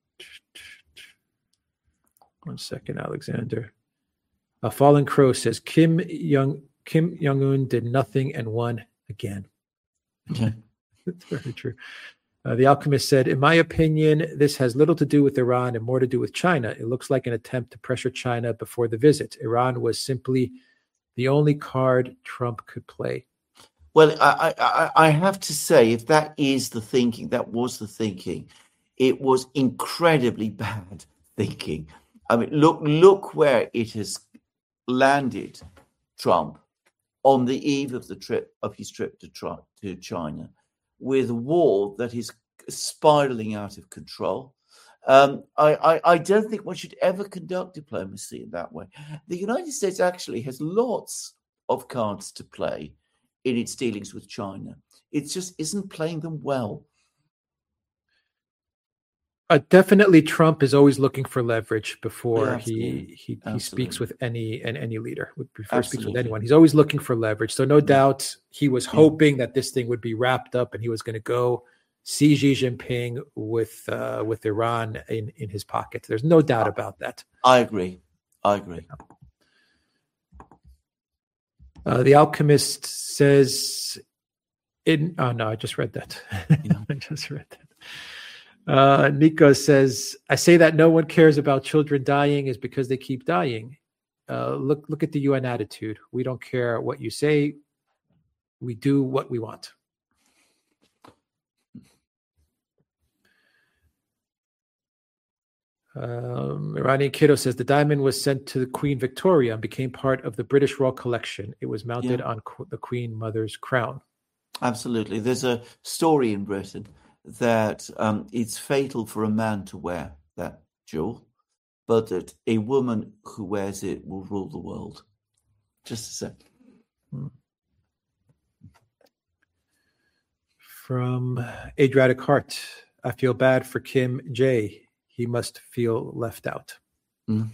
one second, Alexander. A Fallen Crow says Kim Young Kim Jong Un did nothing and won again. Okay. That's very true. Uh, the Alchemist said, in my opinion, this has little to do with Iran and more to do with China. It looks like an attempt to pressure China before the visit. Iran was simply the only card Trump could play. Well, I, I, I have to say, if that is the thinking, that was the thinking, it was incredibly bad thinking. I mean, look, look where it has landed Trump on the eve of the trip of his trip to, try, to China, with a war that is spiraling out of control. Um, I, I, I don't think one should ever conduct diplomacy in that way. The United States actually has lots of cards to play in its dealings with China. It just isn't playing them well. Uh, definitely, Trump is always looking for leverage before Yeah, he he, he speaks with any and any leader. Before he speaks with Absolutely. anyone, he's always looking for leverage. So no doubt he was hoping that this thing would be wrapped up and he was going to go see Xi Jinping with uh, with Iran in in his pocket. There's no doubt about that. I agree. I agree. Uh, the Alchemist says, "In oh no, I just read that. Yeah. I just read that." Uh, Nico says, I say that no one cares about children dying is because they keep dying. Uh, look, look at the U N attitude. We don't care what you say. We do what we want. Um, Iranian Kiddo says the diamond was sent to the Queen Victoria and became part of the British Royal Collection. It was mounted Yeah. on qu- the Queen Mother's crown. Absolutely. There's a story in Britain that um, it's fatal for a man to wear that jewel, but that a woman who wears it will rule the world. Just a sec. From Adriatic Heart, I feel bad for Kim J. He must feel left out. Mm.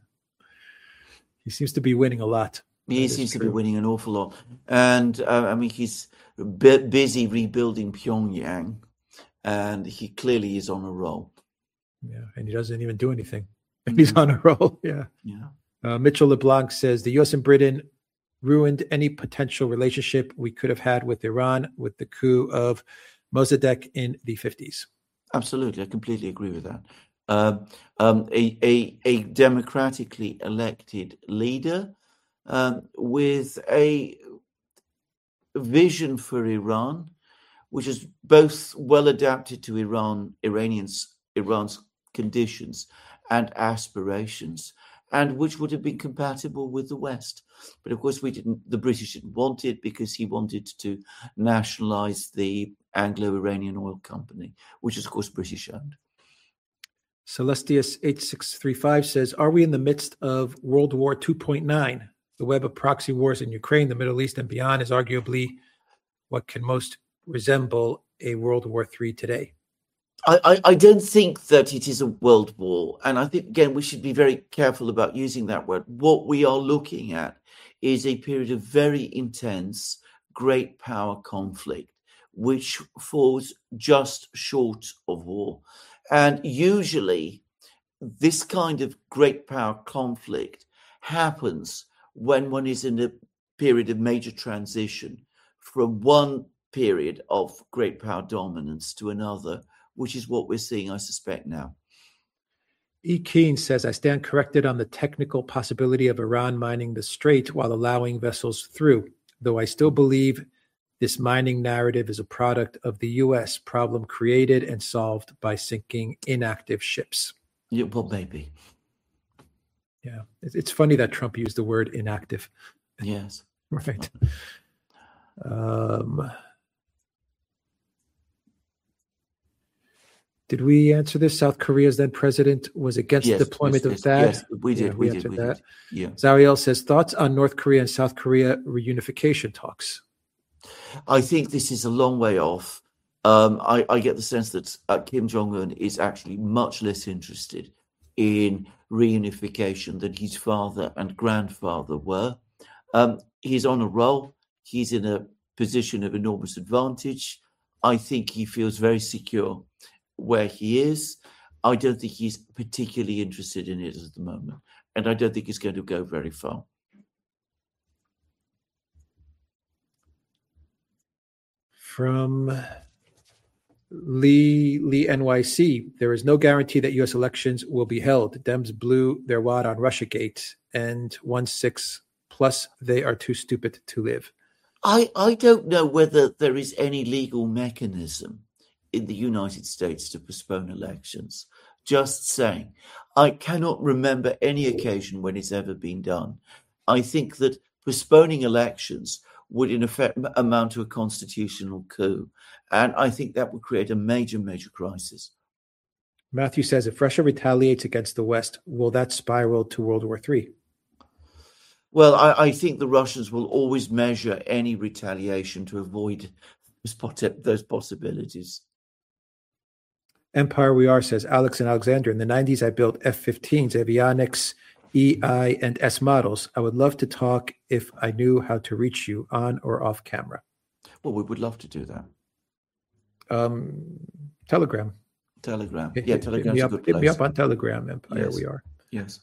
He seems to be winning a lot. He That seems is to be true. winning an awful lot. And uh, I mean, he's bu- busy rebuilding Pyongyang, and he clearly is on a roll. Yeah, and he doesn't even do anything. He's on a roll. Yeah. Yeah. Uh, Mitchell LeBlanc says the U S and Britain ruined any potential relationship we could have had with Iran with the coup of Mossadegh in the fifties. Absolutely. I completely agree with that. Um, um, a, a, a democratically elected leader um, with a vision for Iran, which is both well adapted to Iran, Iranians, Iran's conditions and aspirations, and which would have been compatible with the West. But of course, we didn't. The British didn't want it because he wanted to nationalize the Anglo-Iranian Oil Company, which is, of course, British owned. Celestius eight six three five says, are we in the midst of World War two point nine? The web of proxy wars in Ukraine, the Middle East, and beyond is arguably what can most resemble a World War three today. I, I, I don't think that it is a world war. And I think, again, we should be very careful about using that word. What we are looking at is a period of very intense, great power conflict, which falls just short of war. And usually this kind of great power conflict happens when one is in a period of major transition from one period of great power dominance to another, which is what we're seeing, I suspect, now. E. Keen says, I stand corrected on the technical possibility of Iran mining the strait while allowing vessels through, though I still believe this mining narrative is a product of the U S problem created and solved by sinking inactive ships. Yeah, well, maybe. Yeah, it's funny that Trump used the word inactive. Yes. Right. Um, did we answer this? South Korea's then president was against yes, deployment yes, of THAAD. Yes, we did. Yeah, we, we answered did. We that. did. Yeah. Zariel says, thoughts on North Korea and South Korea reunification talks? I think this is a long way off. Um, I, I get the sense that uh, Kim Jong-un is actually much less interested in reunification than his father and grandfather were. Um, he's on a roll. He's in a position of enormous advantage. I think he feels very secure where he is. I don't think he's particularly interested in it at the moment. And I don't think he's going to go very far. From Lee, Lee N Y C, there is no guarantee that U S elections will be held. Dems blew their wad on Russiagate, and one six plus they are too stupid to live. I, I don't know whether there is any legal mechanism in the United States to postpone elections. Just saying. I cannot remember any occasion when it's ever been done. I think that postponing elections would in effect amount to a constitutional coup. And I think that would create a major, major crisis. Matthew says, if Russia retaliates against the West, will that spiral to World War Three? Well, I, I think the Russians will always measure any retaliation to avoid those possibilities. Empire We Are says, Alex and Alexander, in the nineties, I built F fifteens, avionics, E, I, and S models. I would love to talk if I knew how to reach you on or off camera. Well, we would love to do that. Um, Telegram. Telegram. Hit, yeah, hit, Telegram's hit me a up, good hit place. me up on Telegram, Empire Yes. We Are. Yes.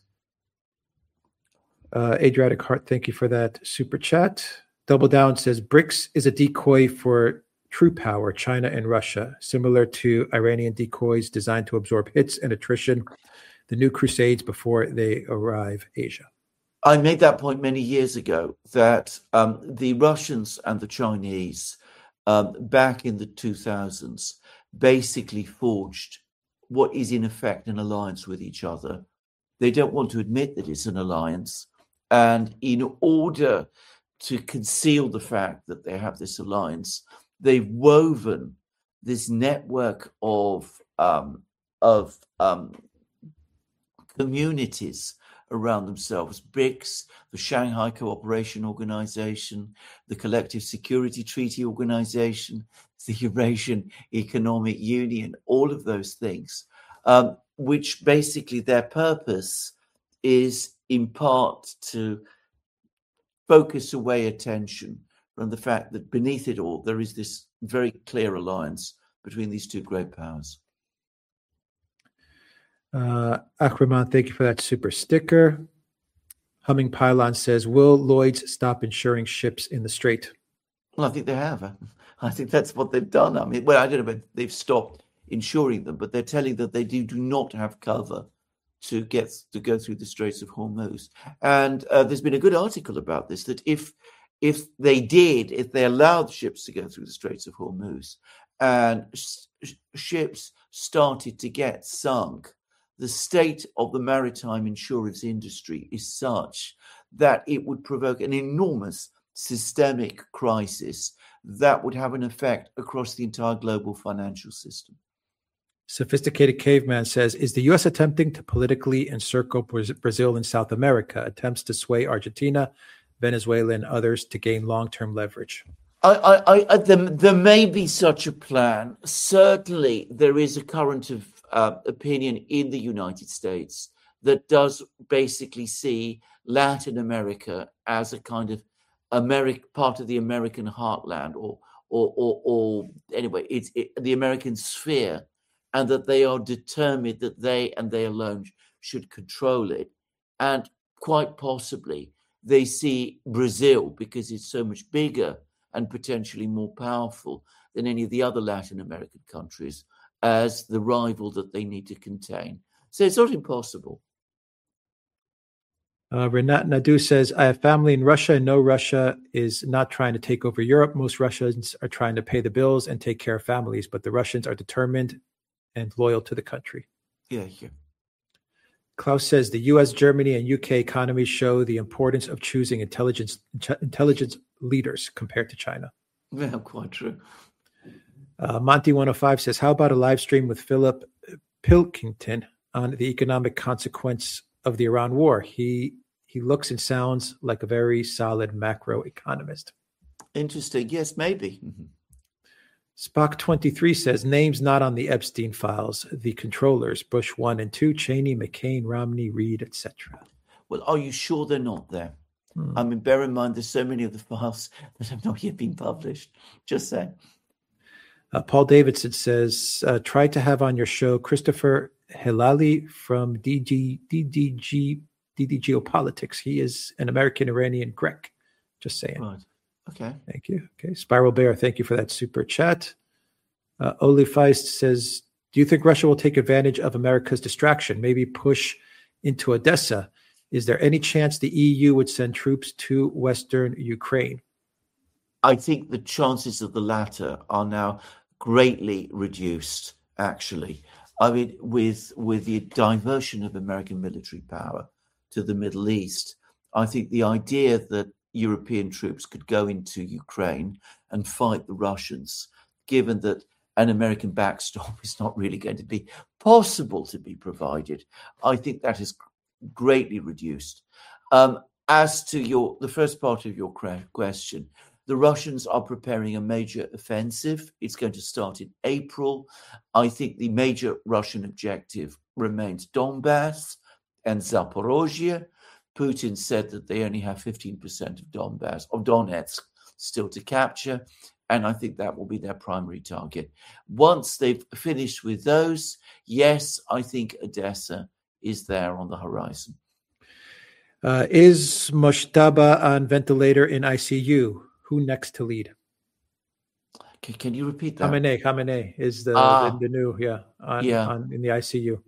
Uh, Adriatic Heart, thank you for that super chat. Double Down says, BRICS is a decoy for true power, China and Russia, similar to Iranian decoys designed to absorb hits and attrition, the new crusades before they arrive Asia. I made that point many years ago that um, the Russians and the Chinese um, back in the two thousands basically forged what is in effect an alliance with each other. They don't want to admit that it's an alliance. And in order to conceal the fact that they have this alliance, they've woven this network of um, of um, communities around themselves. BRICS, the Shanghai Cooperation Organization, the Collective Security Treaty Organization, the Eurasian Economic Union, all of those things, um, which basically their purpose is in part to focus away attention from the fact that beneath it all, there is this very clear alliance between these two great powers. Uh, Akraman, thank you for that super sticker. Humming Pylon says, will Lloyd's stop insuring ships in the Strait? Well, I think they have. I think that's what they've done. I mean, well, I don't know if they've stopped insuring them, but they're telling that they do, do not have cover to get to go through the Straits of Hormuz. And uh, there's been a good article about this, that if if they did, if they allowed ships to go through the Straits of Hormuz and sh- ships started to get sunk, the state of the maritime insurance industry is such that it would provoke an enormous systemic crisis that would have an effect across the entire global financial system. Sophisticated Caveman says, is the U S attempting to politically encircle Brazil and South America, attempts to sway Argentina, Venezuela, and others to gain long-term leverage? I, I, I, there, there may be such a plan. Certainly, there is a current of uh, opinion in the United States that does basically see Latin America as a kind of American part of the American heartland, or, or, or, or anyway, it's it, the American sphere. and that they are determined that they and they alone should control it. And quite possibly they see Brazil, because it's so much bigger and potentially more powerful than any of the other Latin American countries, as the rival that they need to contain. So it's not impossible. Uh, Renat Nadu says, I have family in Russia and know Russia is not trying to take over Europe. Most Russians are trying to pay the bills and take care of families, but the Russians are determined and loyal to the country. Yeah, yeah. Klaus says, the U S, Germany, and U K economies show the importance of choosing intelligence intelligence leaders compared to China. Yeah, quite true. Uh, Monty one oh five says, how about a live stream with Philip Pilkington on the economic consequence of the Iran war? He he looks and sounds like a very solid macro economist. Interesting. Yes, maybe. Mm-hmm. Spock twenty-three says, names not on the Epstein files, the controllers, Bush one and two, Cheney, McCain, Romney, Reid, et cetera. Well, are you sure they're not there? Hmm. I mean, bear in mind, there's so many of the files that have not yet been published. Just saying. Uh, Paul Davidson says, uh, try to have on your show Christopher Hilali from D D, D D G, D D Geopolitics. He is an American-Iranian Grek. Just saying. Right. Okay. Thank you. Okay. Spiral Bear, thank you for that super chat. Uh, Oli Feist says, do you think Russia will take advantage of America's distraction, maybe push into Odessa? Is there any chance the E U would send troops to Western Ukraine? I think the chances of the latter are now greatly reduced, actually. I mean, with, with the diversion of American military power to the Middle East, I think the idea that European troops could go into Ukraine and fight the Russians, given that an American backstop is not really going to be possible to be provided, I think that is greatly reduced. Um, as to your the first part of your question, the Russians are preparing a major offensive. It's going to start in April. I think the major Russian objective remains Donbass and Zaporozhye. Putin said that they only have fifteen percent of Donbass, of Donetsk, still to capture, and I think that will be their primary target. Once they've finished with those, yes, I think Odessa is there on the horizon. Uh, is Moshtaba on ventilator in I C U? Who next to lead? Can, can you repeat that? Khamenei, Khamenei is the, ah, the, the new, yeah, on, yeah. on in the I C U.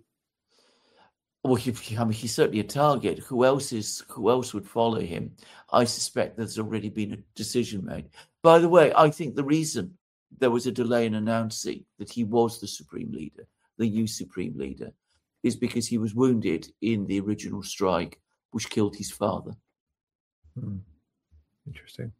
Well, he, I mean, he's certainly a target. Who else is? Who else would follow him? I suspect there's already been a decision made. By the way, I think the reason there was a delay in announcing that he was the supreme leader, the new supreme leader, is because he was wounded in the original strike, which killed his father. Hmm. Interesting.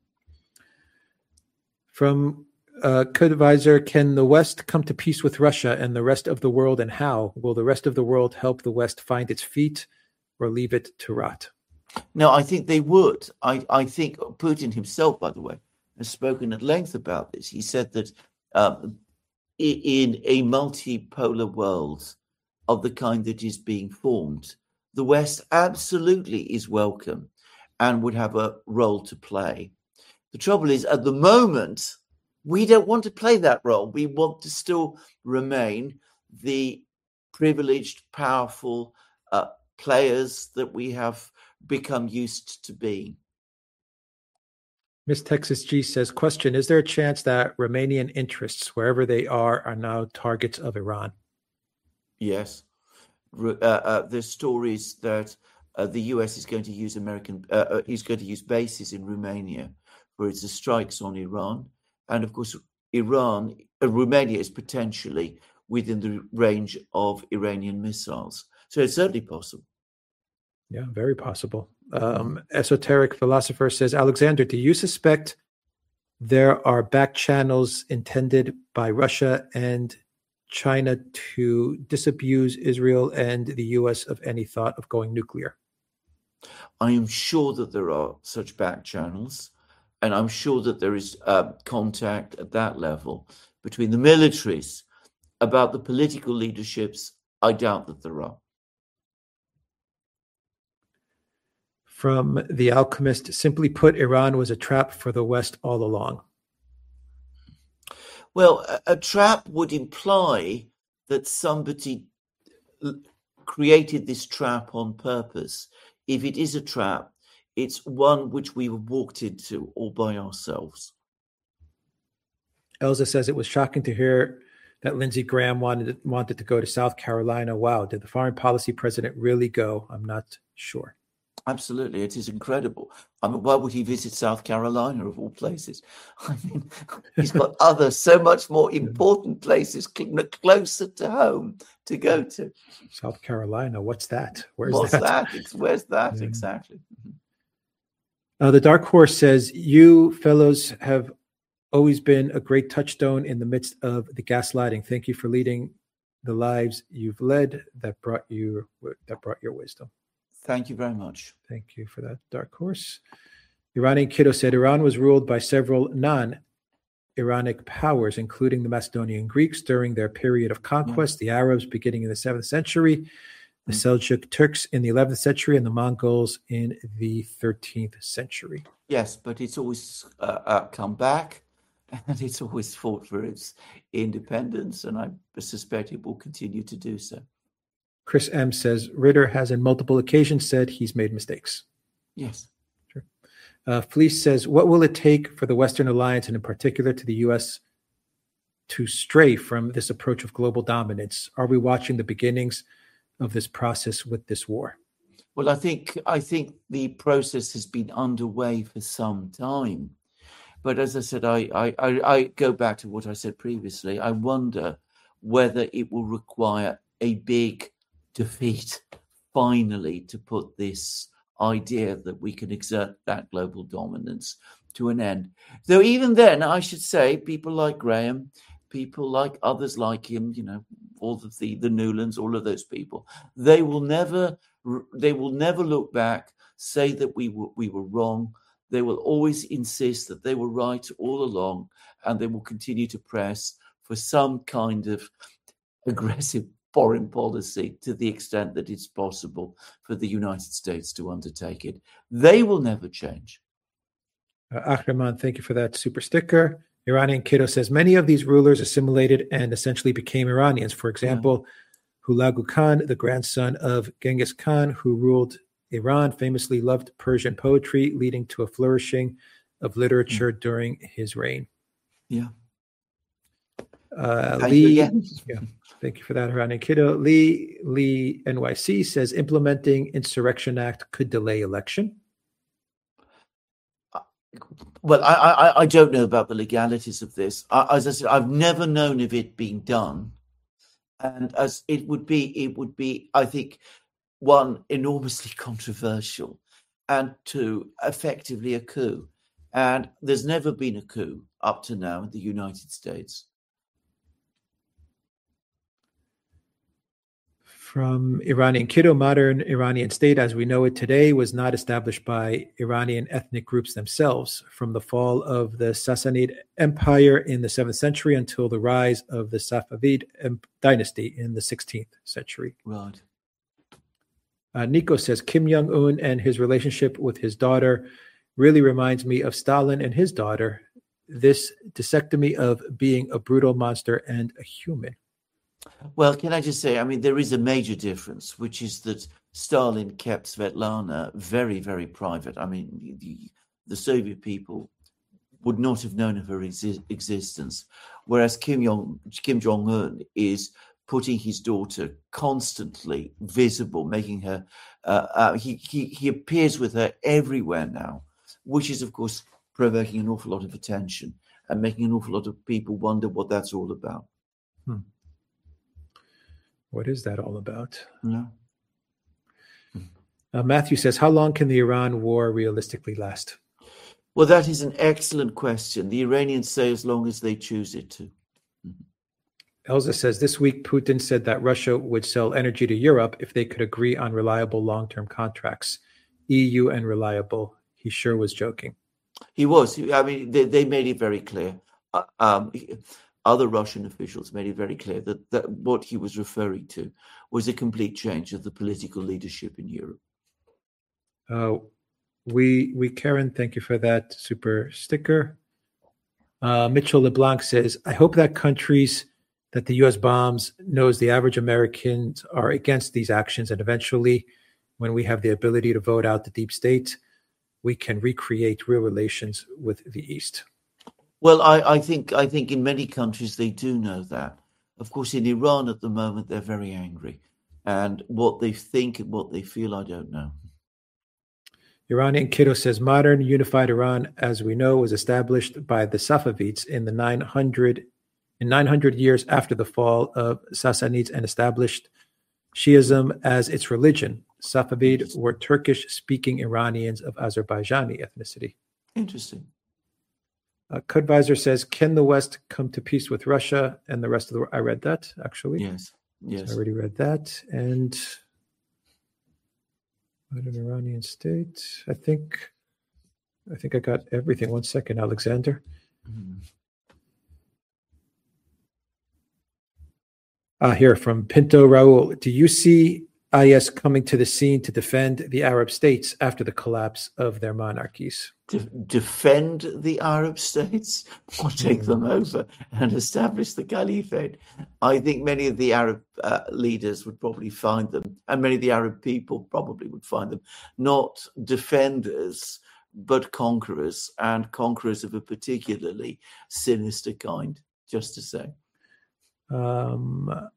From uh, Code Advisor, can the West come to peace with Russia and the rest of the world, and how? Will the rest of the world help the West find its feet or leave it to rot? No, I think they would. I, I think Putin himself, by the way, has spoken at length about this. He said that um, in a multipolar world of the kind that is being formed, the West absolutely is welcome and would have a role to play. The trouble is, at the moment, we don't want to play that role. We want to still remain the privileged, powerful uh, players that we have become used to being. Miss Texas G says, question, is there a chance that Romanian interests, wherever they are, are now targets of Iran? Yes. Uh, uh, there's stories that uh, the U S is going to use American, uh, uh, is going to use bases in Romania for its strikes on Iran. And of course, Iran, uh, Romania is potentially within the range of Iranian missiles. So it's certainly possible. Yeah, very possible. Um, esoteric philosopher says, Alexander, do you suspect there are back channels intended by Russia and China to disabuse Israel and the U S of any thought of going nuclear? I am sure that there are such back channels, and I'm sure that there is uh, contact at that level between the militaries. About the political leaderships, I doubt that there are. From The Alchemist, simply put, Iran was a trap for the West all along. Well, a, a trap would imply that somebody created this trap on purpose. If it is a trap, it's one which we walked into all by ourselves. Elza says it was shocking to hear that Lindsey Graham wanted wanted to go to South Carolina. Wow, did the foreign policy president really go? I'm not sure. Absolutely, it is incredible. I mean, why would he visit South Carolina of all places? I mean, he's got other so much more important places closer to home to go to. South Carolina, what's that? Where's what's that? that? It's, where's that yeah. exactly? Uh, the Dark Horse says, you fellows have always been a great touchstone in the midst of the gaslighting. Thank you for leading the lives you've led that brought you that brought your wisdom. Thank you very much. Thank you for that, Dark Horse. Iranian Kiddo said Iran was ruled by several non-Iranic powers, including the Macedonian Greeks during their period of conquest, yeah. the Arabs beginning in the seventh century, the Seljuk Turks in the eleventh century, and the Mongols in the thirteenth century. Yes, but it's always uh, uh, come back, and it's always fought for its independence, and I suspect it will continue to do so. Chris M. says, Ritter has on multiple occasions said he's made mistakes. Yes. Sure. Uh, Fleece says, what will it take for the Western Alliance, and in particular to the U S, to stray from this approach of global dominance? Are we watching the beginnings of this process with this war? Well, I think I think the process has been underway for some time. But as I said, I, I, I, I go back to what I said previously. I wonder whether it will require a big defeat finally to put this idea that we can exert that global dominance to an end. Though even then, I should say, people like Graham, people like others like him, you know, all of the, the Newlands, all of those people, they will never they will never look back, say that we were, we were wrong. They will always insist that they were right all along, and they will continue to press for some kind of aggressive foreign policy to the extent that it's possible for the United States to undertake it. They will never change. Uh, Akhraman, thank you for that super sticker. Iranian Kiddo says, many of these rulers assimilated and essentially became Iranians. For example, yeah. Hulagu Khan, the grandson of Genghis Khan, who ruled Iran, famously loved Persian poetry, leading to a flourishing of literature yeah. during his reign. Yeah. Uh, Lee, yeah. Thank you for that, Iranian Kiddo. Lee, Lee N Y C says implementing Insurrection Act could delay election. Well, I, I, I don't know about the legalities of this. I, as I said, I've never known of it being done, and as it would be, it would be, I think, one, enormously controversial, and two, effectively a coup. And there's never been a coup up to now in the United States. From Iranian Kiddo, modern Iranian state as we know it today was not established by Iranian ethnic groups themselves. From the fall of the Sassanid Empire in the seventh century until the rise of the Safavid dynasty in the sixteenth century. Right. Uh, Nico says Kim Jong-un and his relationship with his daughter really reminds me of Stalin and his daughter. This dissectomy of being a brutal monster and a human. Well, can I just say, I mean, there is a major difference, which is that Stalin kept Svetlana very, very private. I mean, the, the Soviet people would not have known of her exi- existence, whereas Kim Jong, Kim Jong-un is putting his daughter constantly visible, making her, uh, uh, he, he, he appears with her everywhere now, which is, of course, provoking an awful lot of attention and making an awful lot of people wonder what that's all about. Hmm. What is that all about? No. Uh, Matthew says, how long can the Iran war realistically last? Well, that is an excellent question. The Iranians say as long as they choose it to. Mm-hmm. Elza says, this week Putin said that Russia would sell energy to Europe if they could agree on reliable long-term contracts. E U and reliable. He sure was joking. He was. I mean, they, they made it very clear. Uh, um, Other Russian officials made it very clear that, that what he was referring to was a complete change of the political leadership in Europe. Uh, we, we, Karen, thank you for that super sticker. Uh, Mitchell LeBlanc says, I hope that countries that the U S bombs knows the average Americans are against these actions. And eventually, when we have the ability to vote out the deep state, we can recreate real relations with the East. Well, I, I think I think in many countries they do know that. Of course, in Iran at the moment, they're very angry. And what they think and what they feel, I don't know. Iranian Kiddo says, modern unified Iran, as we know, was established by the Safavids in the nine hundred in nine hundred years after the fall of Sassanids and established Shiism as its religion. Safavid were Turkish-speaking Iranians of Azerbaijani ethnicity. Interesting. Uh, Cudvisor says, can the West come to peace with Russia and the rest of the world? I read that, actually. Yes, yes. So I already read that. And what an Iranian state. I think I think I got everything. One second, Alexander. Mm-hmm. Ah, here from Pinto Raul. Do you see I S coming to the scene to defend the Arab states after the collapse of their monarchies? De- defend the Arab states or take them over and establish the caliphate? I think many of the Arab uh, leaders would probably find them, and many of the Arab people probably would find them, not defenders, but conquerors, and conquerors of a particularly sinister kind, just to say. Um,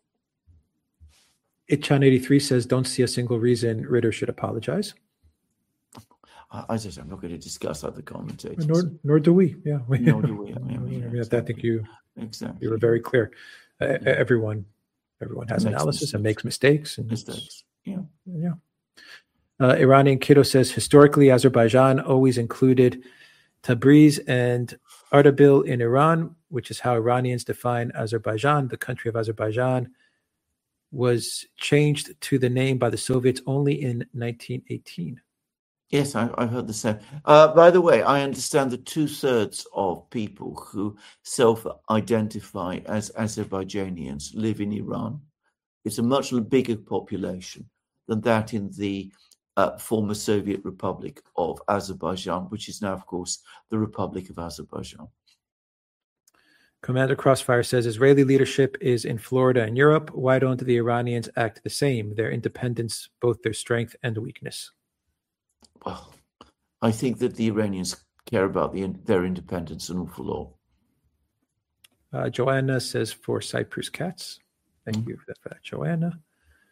Itchan eighty-three says, don't see a single reason Ritter should apologize. I just, I'm not going to discuss other commentators. Nor, nor do we. Yeah. Nor do we. I, mean, I, mean, yeah, exactly. I think you, exactly. you were very clear. Uh, yeah. Everyone, everyone has analysis mistakes. and makes mistakes. And mistakes. Yeah. Yeah. Uh, Iranian Kiddo says, historically, Azerbaijan always included Tabriz and Ardabil in Iran, which is how Iranians define Azerbaijan. The country of Azerbaijan was changed to the name by the Soviets only in nineteen eighteen. Yes, I, I've heard the same. Uh, by the way, I understand that two-thirds of people who self-identify as Azerbaijanians live in Iran. It's a much bigger population than that in the uh, former Soviet Republic of Azerbaijan, which is now, of course, the Republic of Azerbaijan. Commander Crossfire says, Israeli leadership is in Florida and Europe. Why don't the Iranians act the same? Their independence, both their strength and weakness. Well, I think that the Iranians care about the, their independence an awful lot. Uh, Joanna says, for Cyprus Cats. Thank mm-hmm. you for that, for that, Joanna.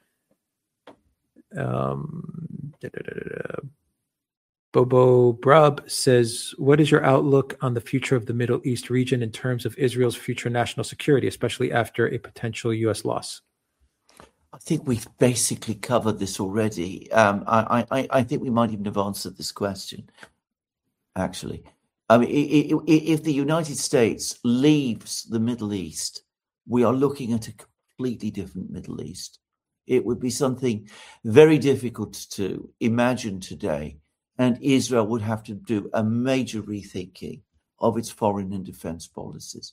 Um, da, da, da, da. Bobo Brub says, what is your outlook on the future of the Middle East region in terms of Israel's future national security, especially after a potential U S loss? I think we've basically covered this already. Um, I, I, I think we might even have answered this question, actually. I mean, if the United States leaves the Middle East, we are looking at a completely different Middle East. It would be something very difficult to imagine today, and Israel would have to do a major rethinking of its foreign and defense policies.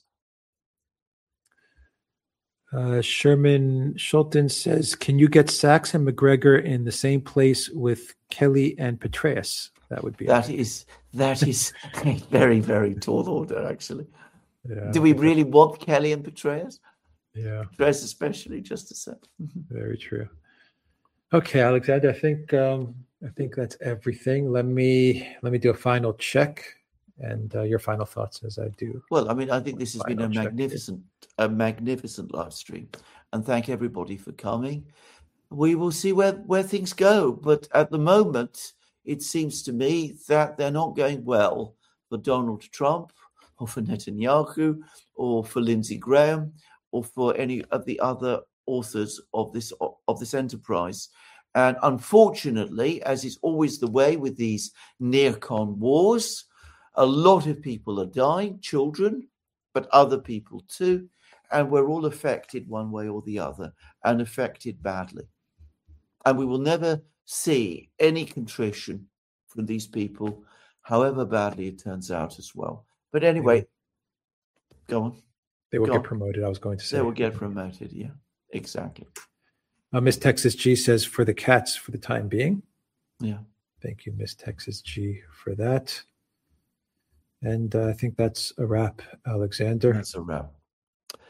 Uh, Sherman Schulten says, can you get Sachs and McGregor in the same place with Kelly and Petraeus? That would be that is that is a very, very tall order, actually. Yeah, Do we really that... want Kelly and Petraeus? Yeah. Petraeus especially, just to say. Very true. Okay, Alexander, I think um, I think that's everything. Let me let me do a final check. And uh, your final thoughts as I do. Well, I mean, I think this has been a check. magnificent, a magnificent live stream, and thank everybody for coming. We will see where, where things go, but at the moment, it seems to me that they're not going well for Donald Trump, or for Netanyahu, or for Lindsey Graham, or for any of the other authors of this of this enterprise. And unfortunately, as is always the way with these neocon wars, a lot of people are dying, children, but other people too. And we're all affected one way or the other, and affected badly. And we will never see any contrition from these people, however badly it turns out as well. But anyway, yeah. Go on. They will go get on. promoted, I was going to say. They will get promoted, yeah, exactly. Uh, Miss Texas G says, for the cats for the time being. Yeah. Thank you, Miss Texas G, for that. And uh, I think that's a wrap, Alexander. That's a wrap.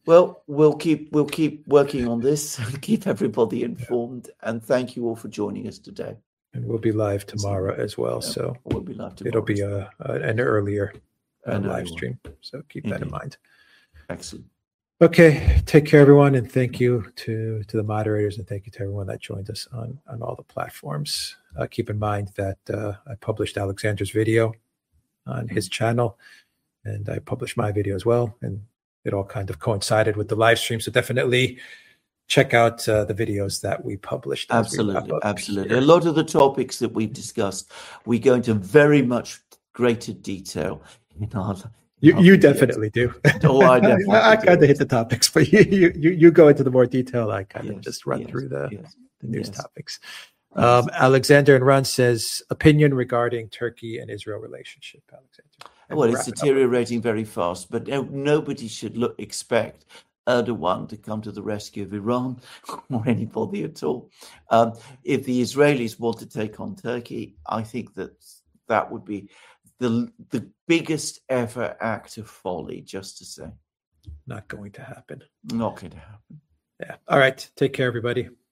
Well, we'll keep we'll keep working on this, keep everybody informed, and thank you all for joining us today. And we'll be live tomorrow as well, yeah, so we'll be live tomorrow. It'll be a, a an earlier uh, an live early stream, so keep Indeed. that in mind. Excellent. Okay, take care, everyone, and thank you to to the moderators, and thank you to everyone that joined us on on all the platforms. Uh, keep in mind that uh, I published Alexander's video on his channel, and I published my video as well, and it all kind of coincided with the live stream. So definitely check out uh, the videos that we published. Absolutely, we absolutely. Here. A lot of the topics that we've discussed, we go into very much greater detail in our. You, you definitely do. Oh, I definitely I, I kind of hit the topics, but you, you you go into the more detail. I kind of yes, just run yes, through the, yes, the news yes. topics. Um, Alexander and Run says opinion regarding Turkey and Israel relationship. Alexander, and well, it's deteriorating very fast, but no, nobody should look expect Erdogan to come to the rescue of Iran or anybody at all. Um, if the Israelis want to take on Turkey, I think that that would be the the biggest ever act of folly, just to say. Not going to happen. Not going to happen. Yeah. All right. Take care, everybody.